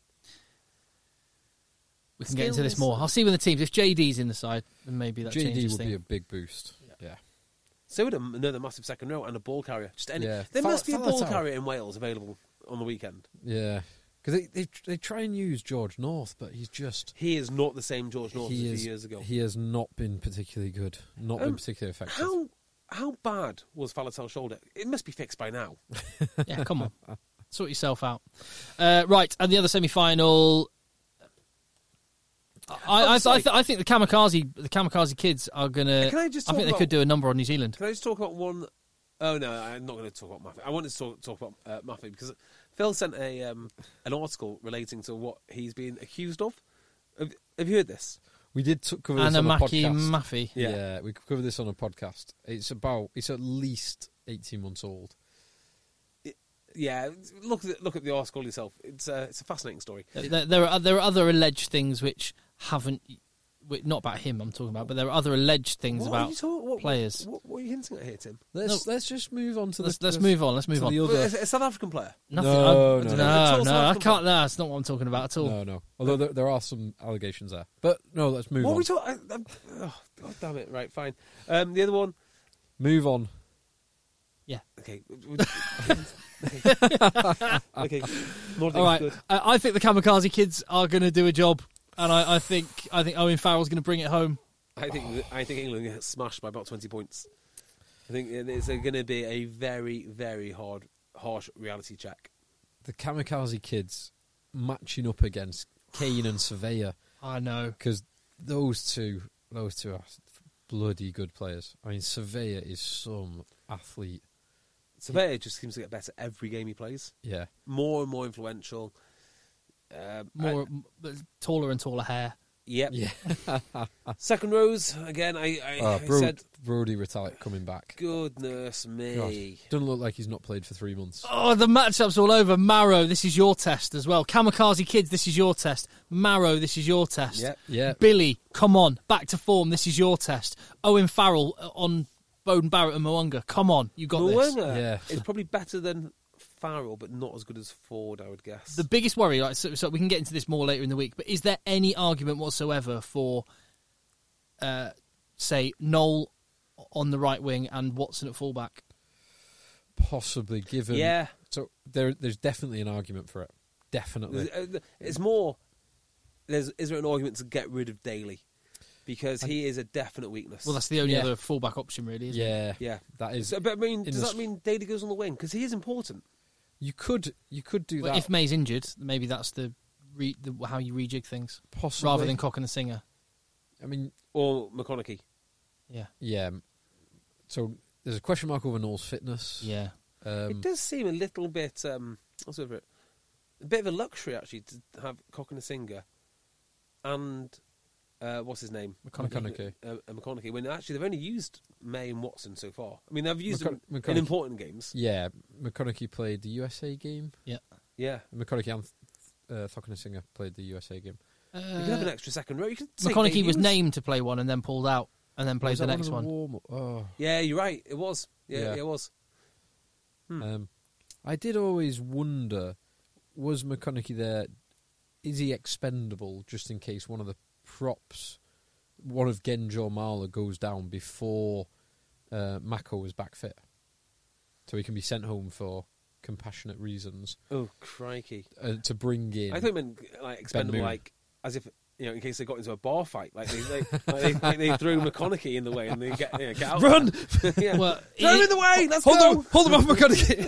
We can get into this more. I'll see when the teams. If JD's in the side, then maybe that changes JD would things. be a big boost. Yeah. So would another massive second row and a ball carrier. Yeah. There must be a ball Faletau. carrier in Wales available on the weekend. Yeah. Because they try and use George North, but he is not the same George North as a few years ago. He has not been particularly good. Not been particularly effective. How bad was Faletau's shoulder? It must be fixed by now. Yeah, come on. Sort yourself out. Right, and the other semi-final. I think the Kamikaze kids are gonna. Can I just? I think they could do a number on New Zealand. Can I just talk about one? Oh no, I'm not going to talk about Maffei. I wanted to talk about Maffei because Phil sent an article relating to what he's been accused of. Have you heard this? We did cover this on a podcast. Maffei. Yeah, we covered this on a podcast. It's at least 18 months old. Yeah, look at the article yourself. It's a fascinating story. There are other alleged things which haven't not about him I'm talking about, but there are other alleged things about players. What are you hinting at here, Tim? Let's just move on to let's move on. Let's move on. A South African player? Nothing. No, I can't. No, that's not what I'm talking about at all. No. Although there are some allegations there, but no, let's move on. What are we talking? Oh, God damn it! Right, fine. The other one. Move on. Yeah. Okay. Okay. All right. Good. I think the Kamikaze Kids are going to do a job, and I think Owen Farrell's going to bring it home. I think England get smashed by about 20 points. I think it's going to be a very, very harsh reality check. The Kamikaze Kids matching up against Kane and Surveyor. I know, because those two are bloody good players. I mean, Surveyor is some athlete. Surveyor just seems to get better every game he plays. Yeah, more and more influential. Taller and taller hair. Yep. Yeah. Second rows again. I said Brody Retallick coming back. Goodness me! God, doesn't look like he's not played for 3 months. Oh, the matchup's all over. Marrow, this is your test as well. Kamikaze Kids, this is your test. Marrow, this is your test. Yep. Yeah. Billy, come on, back to form. This is your test. Owen Farrell on Bowden Barrett and Mwanga. Come on, you got this. Yeah. It's probably better than Farrell, but not as good as Ford, I would guess. The biggest worry, so we can get into this more later in the week, but is there any argument whatsoever for, say, Noel on the right wing and Watson at fullback? Possibly, given. Yeah. So there's definitely an argument for it. Definitely. It's more, is there an argument to get rid of Daly? Because he is a definite weakness. Well, that's the only other fullback option, really, isn't it? Yeah. That is. So, but I mean, does that mean Daly goes on the wing? Because he is important. You could do that. If May's injured, maybe that's the how you rejig things. Possibly. Rather than Cock and the Singer. I mean... Or McConaughey. Yeah. Yeah. So there's a question mark over Noel's fitness. Yeah. It does seem a little bit... what's over it? A bit of a luxury, actually, to have Cock and the Singer and... what's his name? McConaughey. McConaughey. When actually they've only used May and Watson so far. I mean, they've used them in important games. Yeah, McConaughey played the USA game. Yeah. McConaughey and Thockensinger played the USA game. You could have an extra second row. McConaughey was named to play one and then pulled out and then played the next one. Oh. Yeah, you're right. It was. Yeah. It was. I did always wonder, was McConaughey there? Is he expendable just in case one of the props, one of Genge or Marler goes down before Mako was back fit, so he can be sent home for compassionate reasons. Oh crikey! To bring in, I thought it meant like expendable, like as if in case they got into a bar fight, like they threw McConaughey in the way and they get out. Run! Yeah. Well, throw him in the way. Let's go. Hold him off, McConaughey.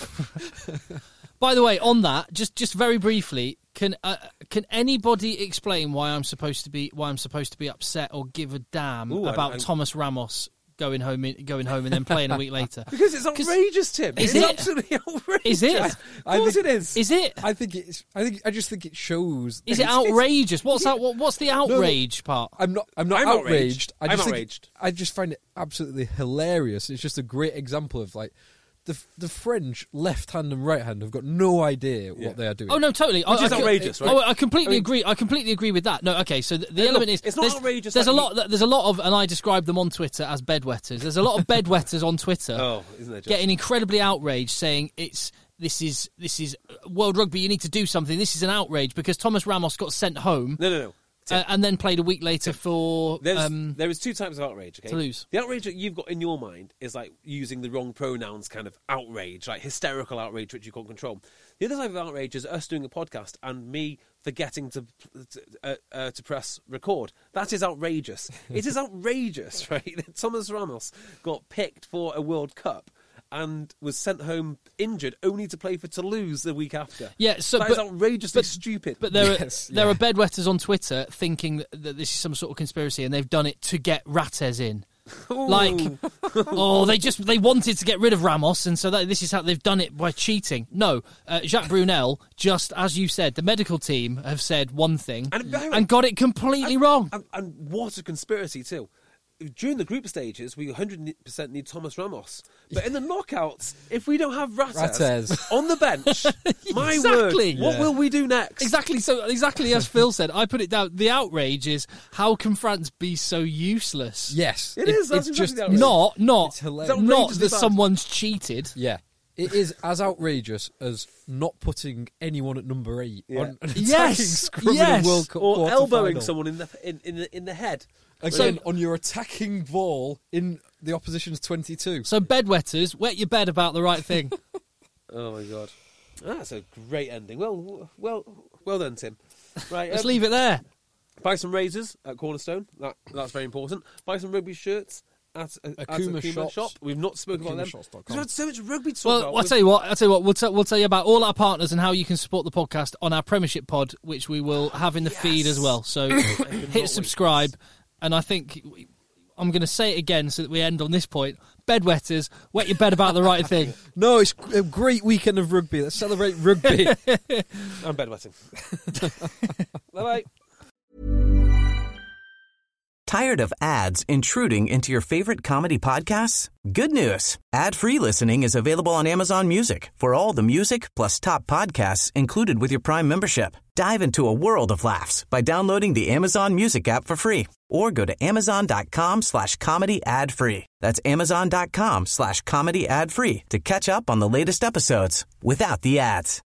By the way, on that, just very briefly, can anybody explain why I'm supposed to be upset or give a damn about Thomas Ramos going home and then playing a week later? Because it's outrageous, Tim. It's absolutely outrageous. Is it? Of course it is. Is it? I just think it shows. Is it outrageous? What's the outrage part? I'm not outraged. I'm outraged. I just find it absolutely hilarious. It's just a great example of like the French left hand and right hand have got no idea what they are doing. Oh no, totally. Which is outrageous, right? Oh, I completely agree. I completely agree with that. No, okay. So the element is it's not outrageous. There's a lot of, and I describe them on Twitter as bedwetters. There's a lot of bedwetters on Twitter. Oh, isn't there? Getting incredibly outraged, saying this is World Rugby. You need to do something. This is an outrage because Thomas Ramos got sent home. No. And then played a week later for... There is two types of outrage, okay? Toulouse. The outrage that you've got in your mind is like using the wrong pronouns kind of outrage, like hysterical outrage which you can't control. The other type of outrage is us doing a podcast and me forgetting to press record. That is outrageous. It is outrageous, right? That Thomas Ramos got picked for a World Cup and was sent home injured only to play for Toulouse the week after. Yeah, so that is outrageously stupid. But there are bedwetters on Twitter thinking that this is some sort of conspiracy, and they've done it to get Rates in. Ooh. Like, they wanted to get rid of Ramos, and so this is how they've done it by cheating. No, Jacques Brunel, just as you said, the medical team have said one thing and got it completely wrong. And what a conspiracy too. during the group stages, we 100% need Thomas Ramos. But in the knockouts, if we don't have Rattez on the bench, my Exactly. word, what will we do next? Exactly. So exactly as Phil said, I put it down. The outrage is, how can France be so useless? Yes, It is. That's It's exactly just the outrage. Not It's hilarious. not outrageously that bad. someone's cheated. Yeah. It is as outrageous as not putting anyone at number 8 Yeah. on an attacking Yes, scrum in yes. a World Cup Or elbowing quarter-final. someone in the head. Again, on your attacking ball in the opposition's 22. So bedwetters, wet your bed about the right thing. Oh my god, that's a great ending. Well done, Tim. Right, Let's leave it there. buy some razors at Cornerstone. That's very important. Buy some rugby shirts at Akuma Akuma Shops. shop. We've not spoken about them AkumaShops.com. because we've had so much rugby to talk Well, about. I'll tell you what. We'll tell you about all our partners and how you can support the podcast on our Premiership pod, which we will have in the feed as well. So hit subscribe, and I think I'm going to say it again so that we end on this point. Bedwetters, wet your bed about the right thing. No, it's a great weekend of rugby. Let's celebrate rugby. I'm bedwetting. Bye bye. Tired of ads intruding into your favorite comedy podcasts? Good news. Ad-free listening is available on Amazon Music for all the music plus top podcasts included with your Prime membership. Dive into a world of laughs by downloading the Amazon Music app for free or go to amazon.com/comedy ad-free. That's amazon.com/comedy ad-free to catch up on the latest episodes without the ads.